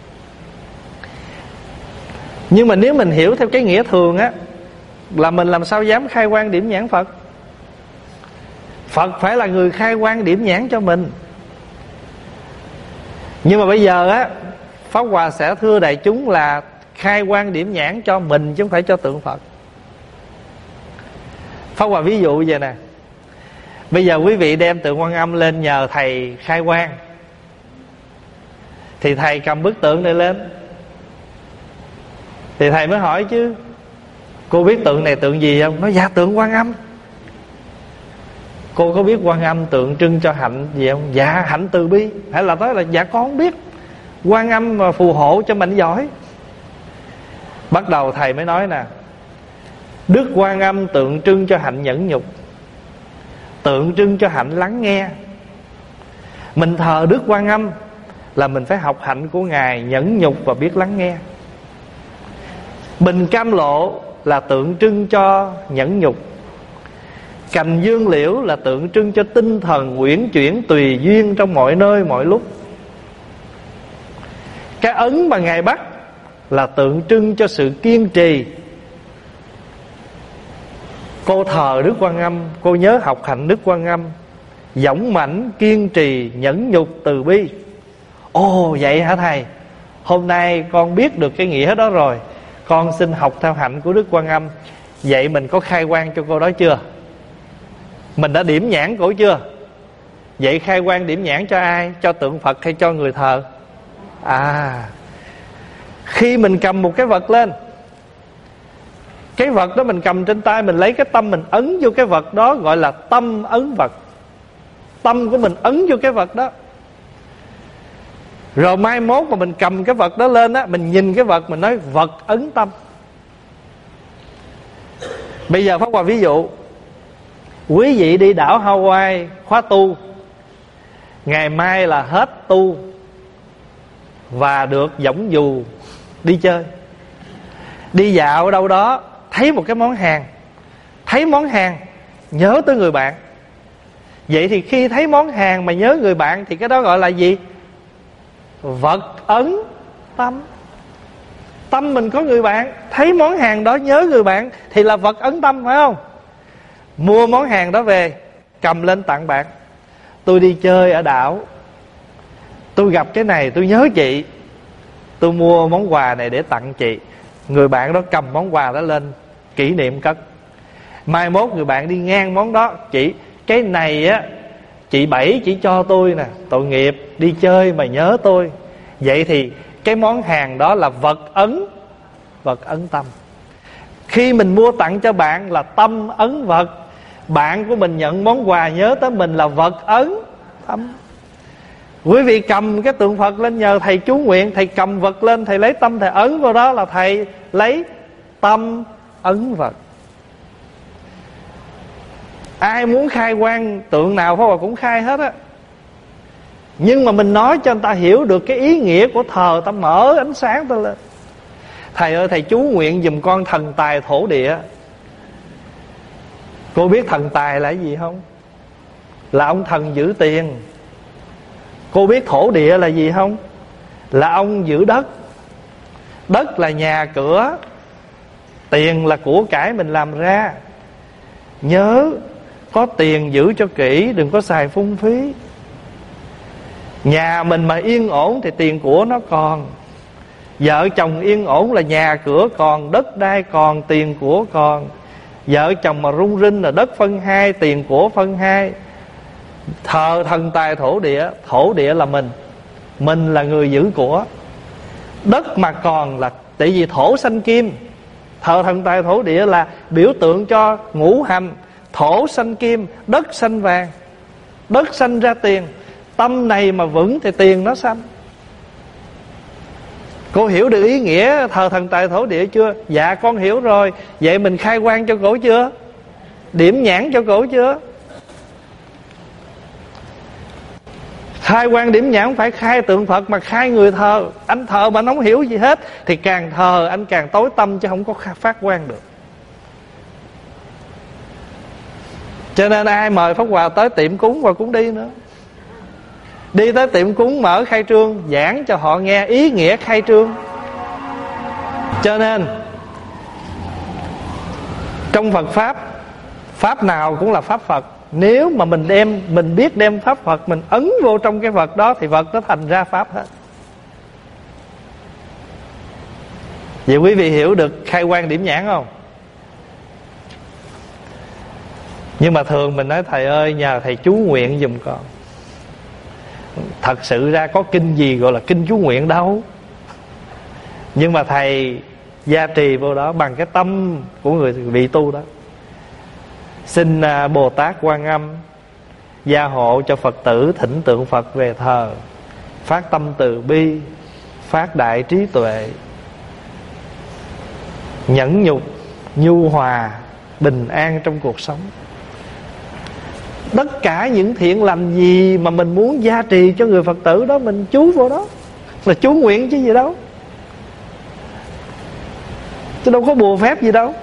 Nhưng mà nếu mình hiểu theo cái nghĩa thường á, là mình làm sao dám khai quang điểm nhãn Phật? Phật phải là người khai quang điểm nhãn cho mình. Nhưng mà bây giờ á, Pháp Hòa sẽ thưa đại chúng là khai quang điểm nhãn cho mình chứ không phải cho tượng Phật. Pháp Hòa ví dụ vậy nè. Bây giờ quý vị đem tượng Quan Âm lên nhờ thầy khai quang, thì thầy cầm bức tượng này lên, thì thầy mới hỏi chứ: cô biết tượng này tượng gì không? Nói dạ tượng Quan Âm. Cô có biết Quan Âm tượng trưng cho hạnh gì không? Dạ hạnh từ bi. Hay là nói là dạ con không biết, Quan Âm mà phù hộ cho mạnh giỏi. Bắt đầu thầy mới nói nè: Đức Quan Âm tượng trưng cho hạnh nhẫn nhục, tượng trưng cho hạnh lắng nghe. Mình thờ Đức Quan Âm là mình phải học hạnh của Ngài nhẫn nhục và biết lắng nghe. Bình Cam Lộ là tượng trưng cho nhẫn nhục. Cành dương liễu là tượng trưng cho tinh thần uyển chuyển tùy duyên trong mọi nơi mọi lúc. Cái ấn mà Ngài bắt là tượng trưng cho sự kiên trì. Cô thờ Đức Quan Âm, cô nhớ học hạnh Đức Quan Âm, dũng mãnh, kiên trì, nhẫn nhục, từ bi. Ồ vậy hả thầy? Hôm nay con biết được cái nghĩa đó rồi, con xin học theo hạnh của Đức Quan Âm. Vậy mình có khai quang cho cô đó chưa? Mình đã điểm nhãn cổ chưa? Vậy khai quang điểm nhãn cho ai? Cho tượng Phật hay cho người thờ? Khi mình cầm một cái vật lên, cái vật đó mình cầm trên tay, mình lấy cái tâm mình ấn vô cái vật đó, gọi là tâm ấn vật. Tâm của mình ấn vô cái vật đó. Rồi mai mốt mà mình cầm cái vật đó lên á, mình nhìn cái vật, mình nói vật ấn tâm. Bây giờ Pháp Hòa ví dụ, quý vị đi đảo Hawaii khóa tu, ngày mai là hết tu và được võng dù đi chơi. Đi dạo ở đâu đó, thấy một cái món hàng, thấy món hàng nhớ tới người bạn. Vậy thì khi thấy món hàng mà nhớ người bạn thì cái đó gọi là gì? vật ấn tâm. Tâm mình có người bạn, thấy món hàng đó nhớ người bạn thì là vật ấn tâm, phải không? Mua món hàng đó về, cầm lên tặng bạn. Tôi đi chơi ở đảo, tôi gặp cái này, tôi nhớ chị, tôi mua món quà này để tặng chị. Người bạn đó cầm món quà đó lên, kỷ niệm cất. Mai mốt người bạn đi ngang món đó, chị, cái này á chị Bảy chỉ cho tôi nè, tội nghiệp, đi chơi mà nhớ tôi. Vậy thì cái món hàng đó là vật ấn tâm. Khi mình mua tặng cho bạn là tâm ấn vật, bạn của mình nhận món quà nhớ tới mình là vật ấn tâm. Quý vị cầm cái tượng Phật lên nhờ thầy chú nguyện, thầy cầm vật lên, thầy lấy tâm thầy ấn vào đó là thầy lấy tâm ấn vật. Ai muốn khai quang tượng nào Pháp Hòa cũng khai hết á. Nhưng mà mình nói cho người ta hiểu được cái ý nghĩa của thờ, ta mở ánh sáng ta lên. Thầy ơi, thầy chú nguyện giùm con thần tài thổ địa. Cô biết thần tài là cái gì không? Là ông thần giữ tiền. Cô biết thổ địa là gì không? Là ông giữ đất. Đất là nhà cửa, tiền là của cải mình làm ra. Nhớ, có tiền giữ cho kỹ, đừng có xài phung phí. Nhà mình mà yên ổn thì tiền của nó còn. Vợ chồng yên ổn là nhà cửa còn, đất đai còn, tiền của còn. Vợ chồng mà rung rinh là đất phân hai, tiền của phân hai. Thờ thần tài thổ địa, thổ địa là mình là người giữ của. Đất mà còn là tại vì thổ sanh kim. Thờ thần tài thổ địa là biểu tượng cho ngũ hành. Thổ sanh kim, đất sanh vàng. Đất sanh ra tiền. Tâm này mà vững thì tiền nó sanh. Cô hiểu được ý nghĩa thờ thần tài thổ địa chưa? Dạ con hiểu rồi. Vậy mình khai quang cho cổ chưa? Điểm nhãn cho cổ chưa? Khai quang điểm nhãn không phải khai tượng Phật mà khai người thờ. Anh thờ mà anh không hiểu gì hết thì càng thờ anh càng tối tâm chứ không có phát quang được. Cho nên ai mời Pháp Hòa tới tiệm cúng Hòa cũng đi nữa. Đi tới tiệm cúng mở khai trương, giảng cho họ nghe ý nghĩa khai trương. Cho nên trong Phật Pháp, Pháp nào cũng là Pháp Phật. Nếu mà mình biết đem Pháp Phật mình ấn vô trong cái Phật đó thì Phật nó thành ra Pháp hết. Vậy quý vị hiểu được khai quang điểm nhãn không? Nhưng mà thường mình nói thầy ơi nhờ thầy chú nguyện giùm con. Thật sự ra có kinh gì gọi là kinh chú nguyện đâu. Nhưng mà thầy gia trì vô đó bằng cái tâm của người vị tu đó. Xin Bồ Tát Quan Âm gia hộ cho Phật tử thỉnh tượng Phật về thờ, phát tâm từ bi, phát đại trí tuệ, nhẫn nhục, nhu hòa, bình an trong cuộc sống. Tất cả những thiện lành gì mà mình muốn gia trì cho người Phật tử đó, mình chú vào đó. Là chú nguyện chứ gì đâu, chứ đâu có bùa phép gì đâu.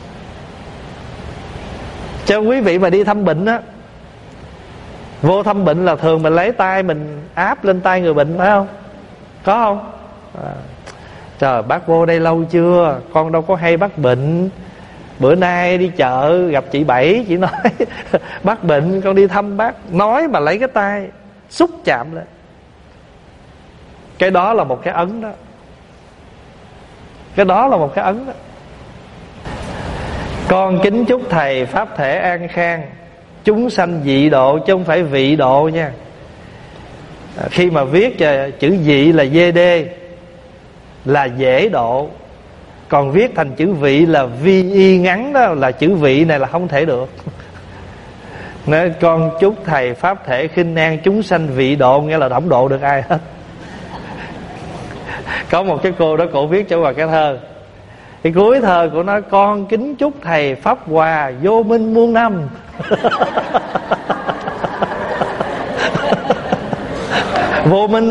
Cho quý vị mà đi thăm bệnh á, vô thăm bệnh là thường mình lấy tay mình áp lên tay người bệnh, phải không? Có không? Trời, bác vô đây lâu chưa? Con đâu có hay bắt bệnh. Bữa nay đi chợ gặp chị Bảy, chị nói bác bệnh, con đi thăm bác. Nói mà lấy cái tay xúc chạm lên. Cái đó là một cái ấn đó. Cái đó là một cái ấn đó. Con kính chúc thầy pháp thể an khang, chúng sanh dị độ chứ không phải vị độ nha. Khi mà viết chữ dị là VD là dễ độ, còn viết thành chữ vị là VI ngắn đó, là chữ vị này là không thể được. Nên con chúc thầy pháp thể khinh an chúng sanh vị độ, nghĩa là không độ được ai hết. Có một cái cô đó, cổ viết cho vào cái thơ, thì cuối thơ của nó: con kính chúc thầy pháp hòa vô minh muôn năm. Vô minh đó.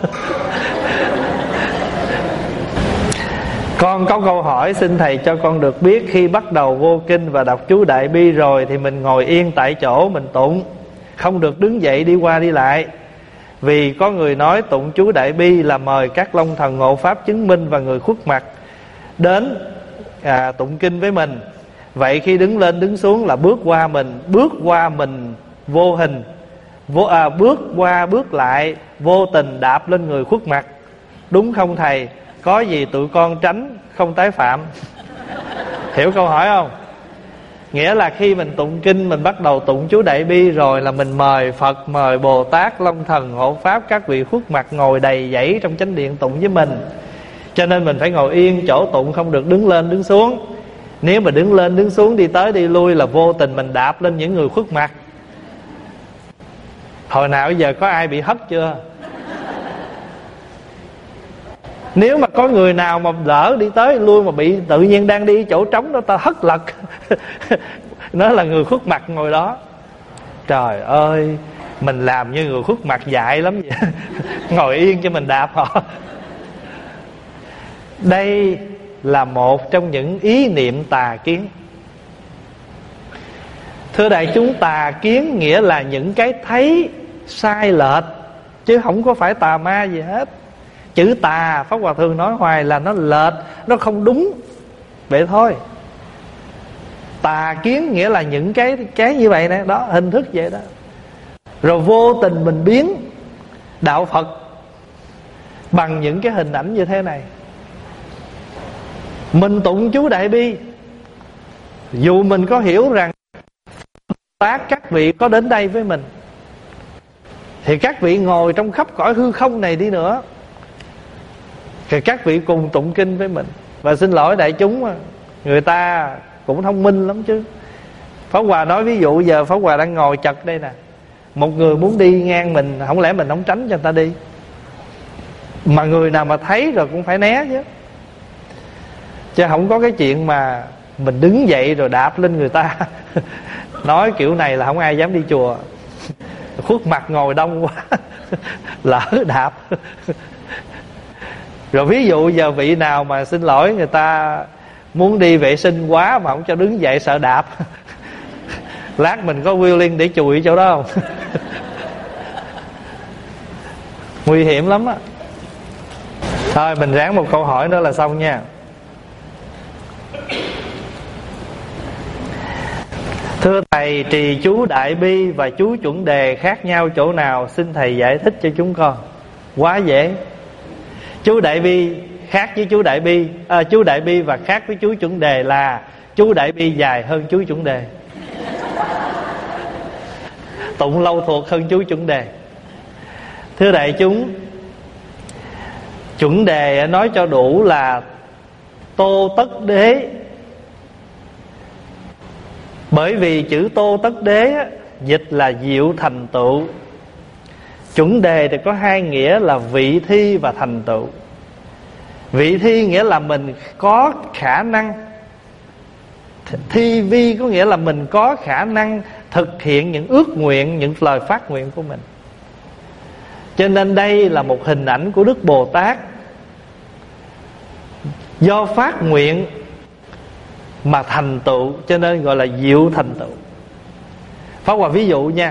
Con có câu hỏi xin thầy cho con được biết, khi bắt đầu vô kinh và đọc chú Đại Bi rồi thì mình ngồi yên tại chỗ mình tụng, không được đứng dậy đi qua đi lại. Vì có người nói tụng chú Đại Bi là mời các long thần hộ pháp chứng minh và người khuất mặt đến tụng kinh với mình. Vậy khi đứng lên đứng xuống là bước qua mình vô hình, bước qua bước lại, vô tình đạp lên người khuất mặt. Đúng không thầy? Có gì tụi con tránh không tái phạm. Hiểu câu hỏi không? Nghĩa là khi mình tụng kinh, mình bắt đầu tụng chú Đại Bi rồi là mình mời Phật, mời Bồ Tát, long thần hộ pháp, các vị khuất mặt ngồi đầy dãy trong chánh điện tụng với mình. Cho nên mình phải ngồi yên chỗ tụng, không được đứng lên đứng xuống. Nếu mà đứng lên đứng xuống, đi tới đi lui là vô tình mình đạp lên những người khuất mặt. Hồi nào giờ có ai bị hất chưa? Nếu mà có người nào mà lỡ đi tới lui mà bị tự nhiên đang đi chỗ trống đó ta hất lật nó là người khuất mặt ngồi đó. Trời ơi, mình làm như người khuất mặt dại lắm vậy. Ngồi yên cho mình đạp họ. Đây là một trong những ý niệm tà kiến. Thưa đại chúng, tà kiến nghĩa là những cái thấy sai lệch, chứ không có phải tà ma gì hết. Chữ tà, Pháp Hòa thường nói hoài là nó lệch, nó không đúng, vậy thôi. Tà kiến nghĩa là những cái như vậy nè, đó, hình thức vậy đó. Rồi vô tình mình biến đạo Phật bằng những cái hình ảnh như thế này. Mình tụng chú Đại Bi, dù mình có hiểu rằng các vị có đến đây với mình, thì các vị ngồi trong khắp cõi hư không này đi nữa, thì các vị cùng tụng kinh với mình. Và xin lỗi đại chúng, người ta cũng thông minh lắm chứ. Pháp Hòa nói ví dụ giờ Pháp Hòa đang ngồi chật đây nè, một người muốn đi ngang mình, không lẽ mình không tránh cho người ta đi? Mà người nào mà thấy rồi cũng phải né chứ không có cái chuyện mà mình đứng dậy rồi đạp lên người ta. Nói kiểu này là không ai dám đi chùa. Khuất mặt ngồi đông quá lỡ đạp. Rồi ví dụ giờ vị nào mà xin lỗi người ta muốn đi vệ sinh quá mà không cho đứng dậy sợ đạp, lát mình có wheeling để chùi chỗ đó không? Nguy hiểm lắm á. Thôi mình ráng một câu hỏi nữa là xong nha. Thưa thầy, trì chú Đại Bi và chú Chuẩn Đề khác nhau chỗ nào? Xin thầy giải thích cho chúng con. Quá dễ. Chú Đại Bi khác với chú Đại Bi, chú Đại Bi và khác với chú Chuẩn Đề là chú Đại Bi dài hơn chú Chuẩn Đề, tụng lâu thuộc hơn chú Chuẩn Đề. Thưa đại chúng, Chuẩn Đề nói cho đủ là Tô Tất Đế. Bởi vì chữ Tô Tất Đế dịch là diệu thành tựu. Chuẩn Đề thì có hai nghĩa là vị thi và thành tựu. Vị thi nghĩa là mình có khả năng, thi vi có nghĩa là mình có khả năng thực hiện những ước nguyện, những lời phát nguyện của mình. Cho nên đây là một hình ảnh của Đức Bồ Tát, do phát nguyện mà thành tựu, cho nên gọi là diệu thành tựu. Pháp Hòa ví dụ nha.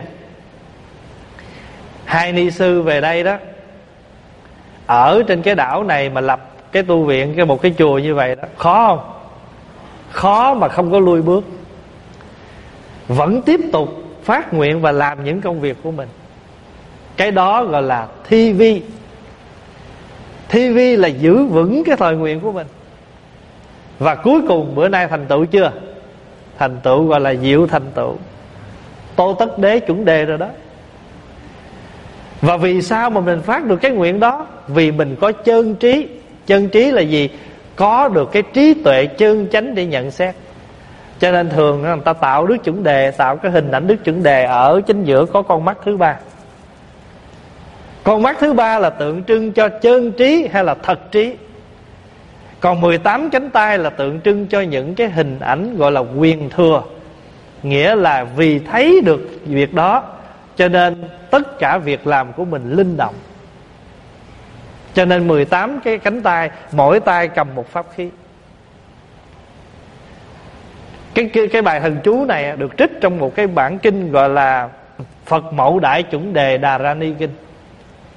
Hai ni sư về đây đó, ở trên cái đảo này mà lập cái tu viện, một cái chùa như vậy đó, khó không? Khó mà không có lui bước, vẫn tiếp tục phát nguyện và làm những công việc của mình. Cái đó gọi là thi vi. Thi vi là giữ vững cái thời nguyện của mình. Và cuối cùng bữa nay thành tựu chưa? Thành tựu gọi là diệu thành tựu. Tô Tất Đế Chuẩn Đề rồi đó. Và vì sao mà mình phát được cái nguyện đó? Vì mình có chân trí. Chân trí là gì? Có được cái trí tuệ chân chánh để nhận xét. Cho nên thường người ta tạo Đức Chuẩn Đề, tạo cái hình ảnh Đức Chuẩn Đề ở chính giữa có con mắt thứ ba. Con mắt thứ ba là tượng trưng cho chân trí hay là thật trí. Còn 18 cánh tay là tượng trưng cho những cái hình ảnh gọi là quyền thừa. Nghĩa là vì thấy được việc đó, cho nên tất cả việc làm của mình linh động. Cho nên 18 cái cánh tay, mỗi tay cầm một pháp khí. Cái bài thần chú này được trích trong một cái bản kinh gọi là Phật Mẫu Đại Chuẩn Đề Đà Ra Ni Kinh.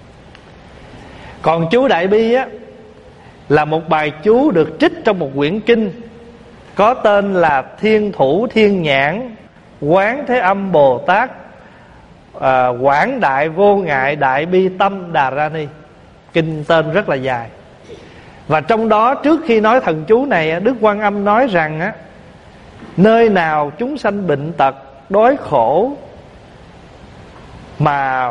Còn chú Đại Bi á là một bài chú được trích trong một quyển kinh có tên là Thiên Thủ Thiên Nhãn Quán Thế Âm Bồ Tát Quảng Đại Vô Ngại Đại Bi Tâm Đà Ra Ni. Kinh tên rất là dài. Và trong đó trước khi nói thần chú này, Đức Quan Âm nói rằng á, nơi nào chúng sanh bệnh tật đói khổ mà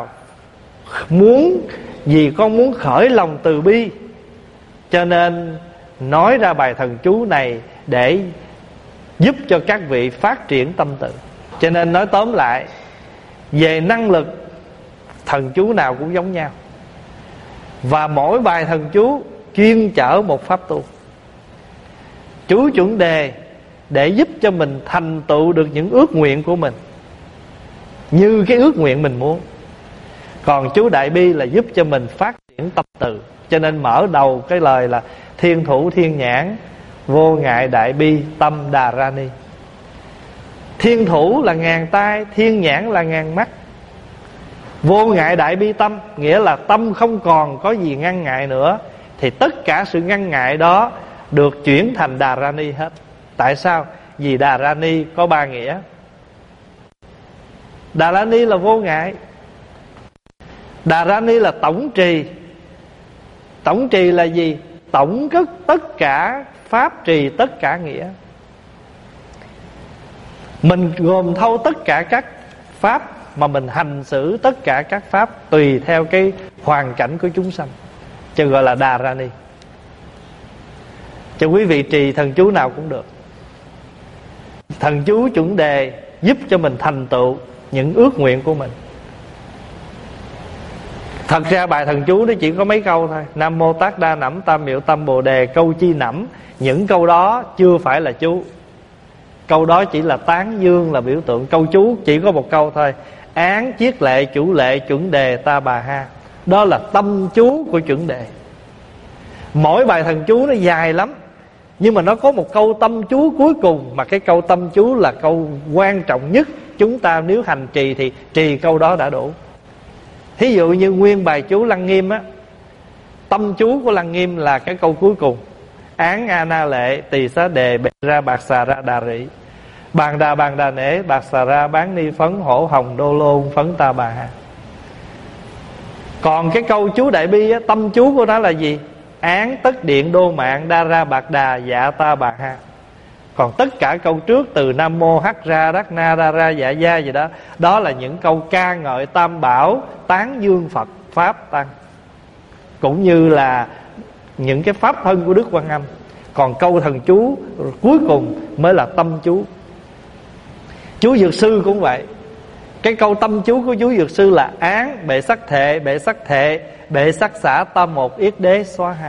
vì con muốn khởi lòng từ bi, cho nên nói ra bài thần chú này để giúp cho các vị phát triển tâm từ. Cho nên nói tóm lại, về năng lực, thần chú nào cũng giống nhau, và mỗi bài thần chú chuyên chở một pháp tu. Chú chuẩn đề để giúp cho mình thành tựu được những ước nguyện của mình như cái ước nguyện mình muốn. Còn chú Đại Bi là giúp cho mình phát triển tâm từ. Cho nên mở đầu cái lời là Thiên Thủ Thiên Nhãn Vô Ngại Đại Bi Tâm Đà Ra Ni. Thiên thủ là ngàn tay, thiên nhãn là ngàn mắt. Vô ngại đại bi tâm, nghĩa là tâm không còn có gì ngăn ngại nữa, thì tất cả sự ngăn ngại đó được chuyển thành Đà Ra Ni hết. Tại sao? Vì Đà Ra Ni có ba nghĩa. Đà Ra Ni là vô ngại. Đà Ra Ni là tổng trì. Tổng trì là gì? Tổng cất tất cả pháp trì, tất cả nghĩa. Mình gồm thâu tất cả các pháp, mà mình hành xử tất cả các pháp tùy theo cái hoàn cảnh của chúng sanh, chứ gọi là Đà Ra Ni. Cho quý vị trì thần chú nào cũng được. Thần chú chuẩn đề giúp cho mình thành tựu những ước nguyện của mình. Thật ra bài thần chú nó chỉ có mấy câu thôi. Nam mô Tát Đa Nẵm Tam Miệu Tâm Bồ Đề Câu Chi Nẫm. Những câu đó chưa phải là chú. Câu đó chỉ là tán dương, là biểu tượng. Câu chú chỉ có một câu thôi. Án chiết lệ chủ lệ chuẩn đề ta bà ha. Đó là tâm chú của chuẩn đề. Mỗi bài thần chú nó dài lắm, nhưng mà nó có một câu tâm chú cuối cùng, mà cái câu tâm chú là câu quan trọng nhất. Chúng ta nếu hành trì thì trì câu đó đã đủ. Thí dụ như nguyên bài chú Lăng Nghiêm á, tâm chú của Lăng Nghiêm là cái câu cuối cùng. Án a na lệ tỳ xá đề bệ ra bạc xà ra đà rị. Bàn đà nể bạc xà ra bán ni phấn hổ hồng đô lôn phấn ta bà ha. Còn cái câu chú Đại Bi á, tâm chú của nó là gì? Án tất điện đô mạng đa ra bạc đà dạ ta bà ha. Còn tất cả câu trước từ Nam mô hắc ra đắc na đa ra dạ gia gì đó, đó là những câu ca ngợi tam bảo, tán dương Phật pháp tăng, cũng như là những cái pháp thân của Đức Quan Âm. Còn câu thần chú cuối cùng mới là tâm chú. Chú Dược Sư cũng vậy. Cái câu tâm chú của chú Dược Sư là án bệ sắc thệ bệ sắc thệ bệ sắc xả tâm một yết đế xóa ha.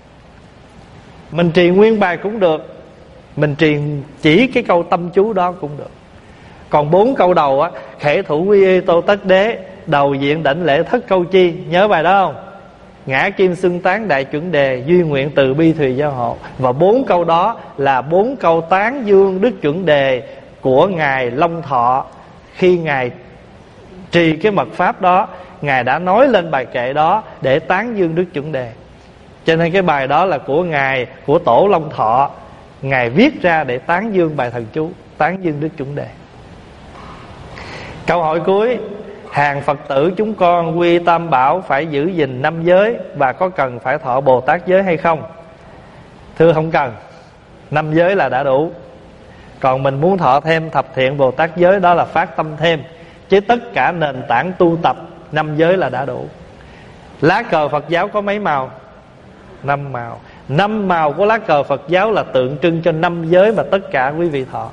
Mình trì nguyên bài cũng được, mình trì chỉ cái câu tâm chú đó cũng được. Còn 4 câu đầu á, khể thủ quy y tô tất đế đầu diện đảnh lễ thất câu chi, nhớ bài đó không? Ngã kim xưng tán đại chuẩn đề duy nguyện từ bi thùy giao hộ. Và 4 câu đó là 4 câu tán dương Đức Chuẩn Đề của Ngài Long Thọ. Khi Ngài trì cái mật pháp đó, Ngài đã nói lên bài kệ đó để tán dương Đức Chuẩn Đề. Cho nên cái bài đó là của Ngài, của Tổ Long Thọ. Ngài viết ra để tán dương bài thần chú, tán dương Đức Chuẩn Đề. Câu hỏi cuối: hàng Phật tử chúng con quy tam bảo phải giữ gìn 5 giới, và có cần phải thọ Bồ Tát giới hay không? Thưa không cần, 5 giới là đã đủ. Còn mình muốn thọ thêm thập thiện Bồ Tát giới, đó là phát tâm thêm. Chứ tất cả nền tảng tu tập 5 giới là đã đủ. Lá cờ Phật giáo có mấy màu? 5 màu. 5 màu của lá cờ Phật giáo là tượng trưng cho 5 giới mà tất cả quý vị thọ.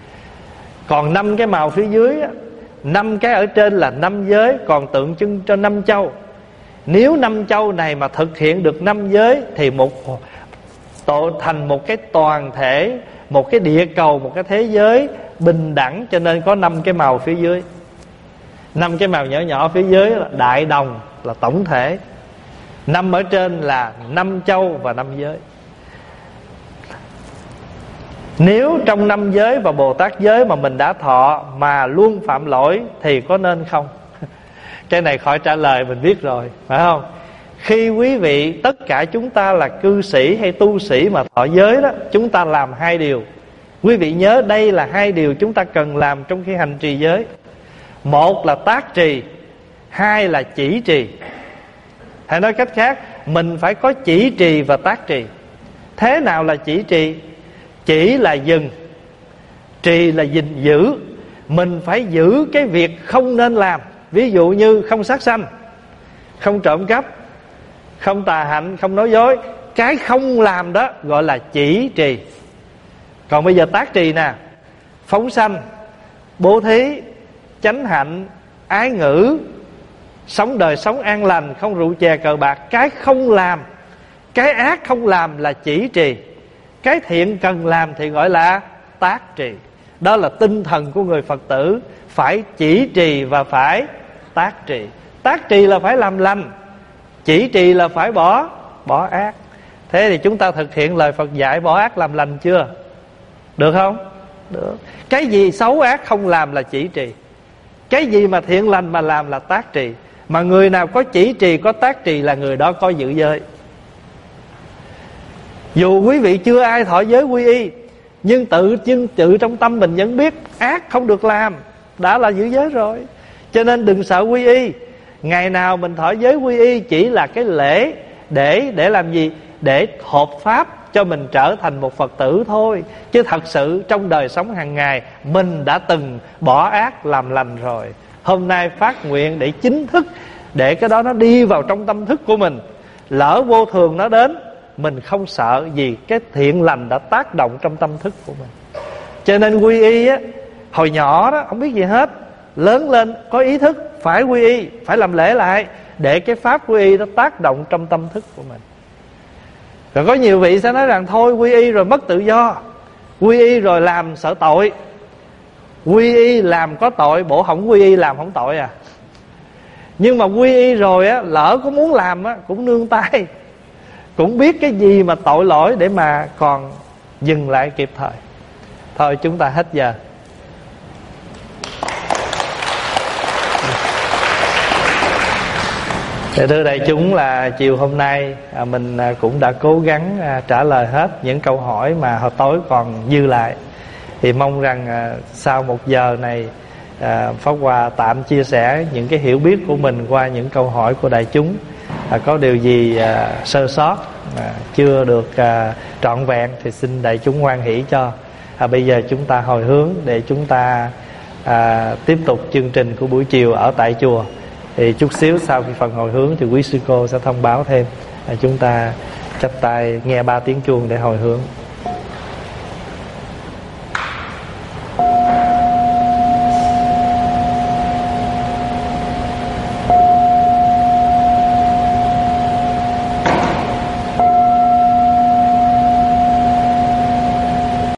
Còn 5 cái màu phía dưới á, 5 cái ở trên là 5 giới, còn tượng trưng cho 5 châu. Nếu 5 châu này mà thực hiện được 5 giới thì thành một cái toàn thể, một cái địa cầu, một cái thế giới bình đẳng. Cho nên có 5 cái màu phía dưới. 5 cái màu nhỏ nhỏ phía dưới là đại đồng, là tổng thể. 5 ở trên là 5 châu và 5 giới. Nếu trong 5 giới và Bồ Tát giới mà mình đã thọ mà luôn phạm lỗi thì có nên không? Cái này khỏi trả lời, mình biết rồi, phải không? Khi quý vị, tất cả chúng ta là cư sĩ hay tu sĩ mà thọ giới đó, chúng ta làm hai điều. Quý vị nhớ đây là hai điều chúng ta cần làm trong khi hành trì giới. Một là tác trì, hai là chỉ trì. Hay nói cách khác, mình phải có chỉ trì và tác trì. Thế nào là chỉ trì? Chỉ là dừng, trì là gìn giữ. Mình phải giữ cái việc không nên làm. Ví dụ như không sát sanh, không trộm cắp, không tà hạnh, không nói dối. Cái không làm đó gọi là chỉ trì. Còn bây giờ tác trì nè: phóng sanh, bố thí, chánh hạnh, ái ngữ, sống đời sống an lành, không rượu chè cờ bạc. Cái không làm, cái ác không làm là chỉ trì. Cái thiện cần làm thì gọi là tác trì. Đó là tinh thần của người Phật tử. Phải chỉ trì và phải tác trì. Tác trì là phải làm lành, chỉ trì là phải bỏ ác. Thế thì chúng ta thực hiện lời Phật dạy bỏ ác làm lành chưa? Được không? Được. Cái gì xấu ác không làm là chỉ trì. Cái gì mà thiện lành mà làm là tác trì. Mà người nào có chỉ trì, có tác trì là người đó có giữ giới. Dù quý vị chưa ai thọ giới quy y, nhưng tự trong tâm mình vẫn biết ác không được làm, đã là giữ giới rồi. Cho nên đừng sợ quy y. Ngày nào mình thọ giới quy y chỉ là cái lễ để làm gì? Để hợp pháp cho mình trở thành một Phật tử thôi. Chứ thật sự trong đời sống hàng ngày mình đã từng bỏ ác làm lành rồi. Hôm nay phát nguyện để chính thức, để cái đó nó đi vào trong tâm thức của mình. Lỡ vô thường nó đến, mình không sợ gì, cái thiện lành đã tác động trong tâm thức của mình. Cho nên quy y á, hồi nhỏ đó không biết gì hết, lớn lên có ý thức phải quy y, phải làm lễ lại, để cái pháp quy y nó tác động trong tâm thức của mình. Rồi có nhiều vị sẽ nói rằng thôi quy y rồi mất tự do, quy y rồi làm sợ tội. Quy y làm có tội, bộ không quy y làm không tội à. Nhưng mà quy y rồi á, lỡ có muốn làm á, cũng nương tay, cũng biết cái gì mà tội lỗi để mà còn dừng lại kịp thời. Thôi chúng ta hết giờ. Thưa đại chúng, là chiều hôm nay mình cũng đã cố gắng trả lời hết những câu hỏi mà hồi tối còn dư lại. Thì mong rằng sau 1 giờ này, Pháp Hòa tạm chia sẻ những cái hiểu biết của mình qua những câu hỏi của đại chúng. Có điều gì sơ sót chưa được trọn vẹn thì xin đại chúng hoan hỷ cho. Bây giờ chúng ta hồi hướng để chúng ta tiếp tục chương trình của buổi chiều ở tại chùa. Thì chút xíu sau khi phần hồi hướng thì quý sư cô sẽ thông báo thêm. Chúng ta chắp tay nghe 3 tiếng chuông để hồi hướng.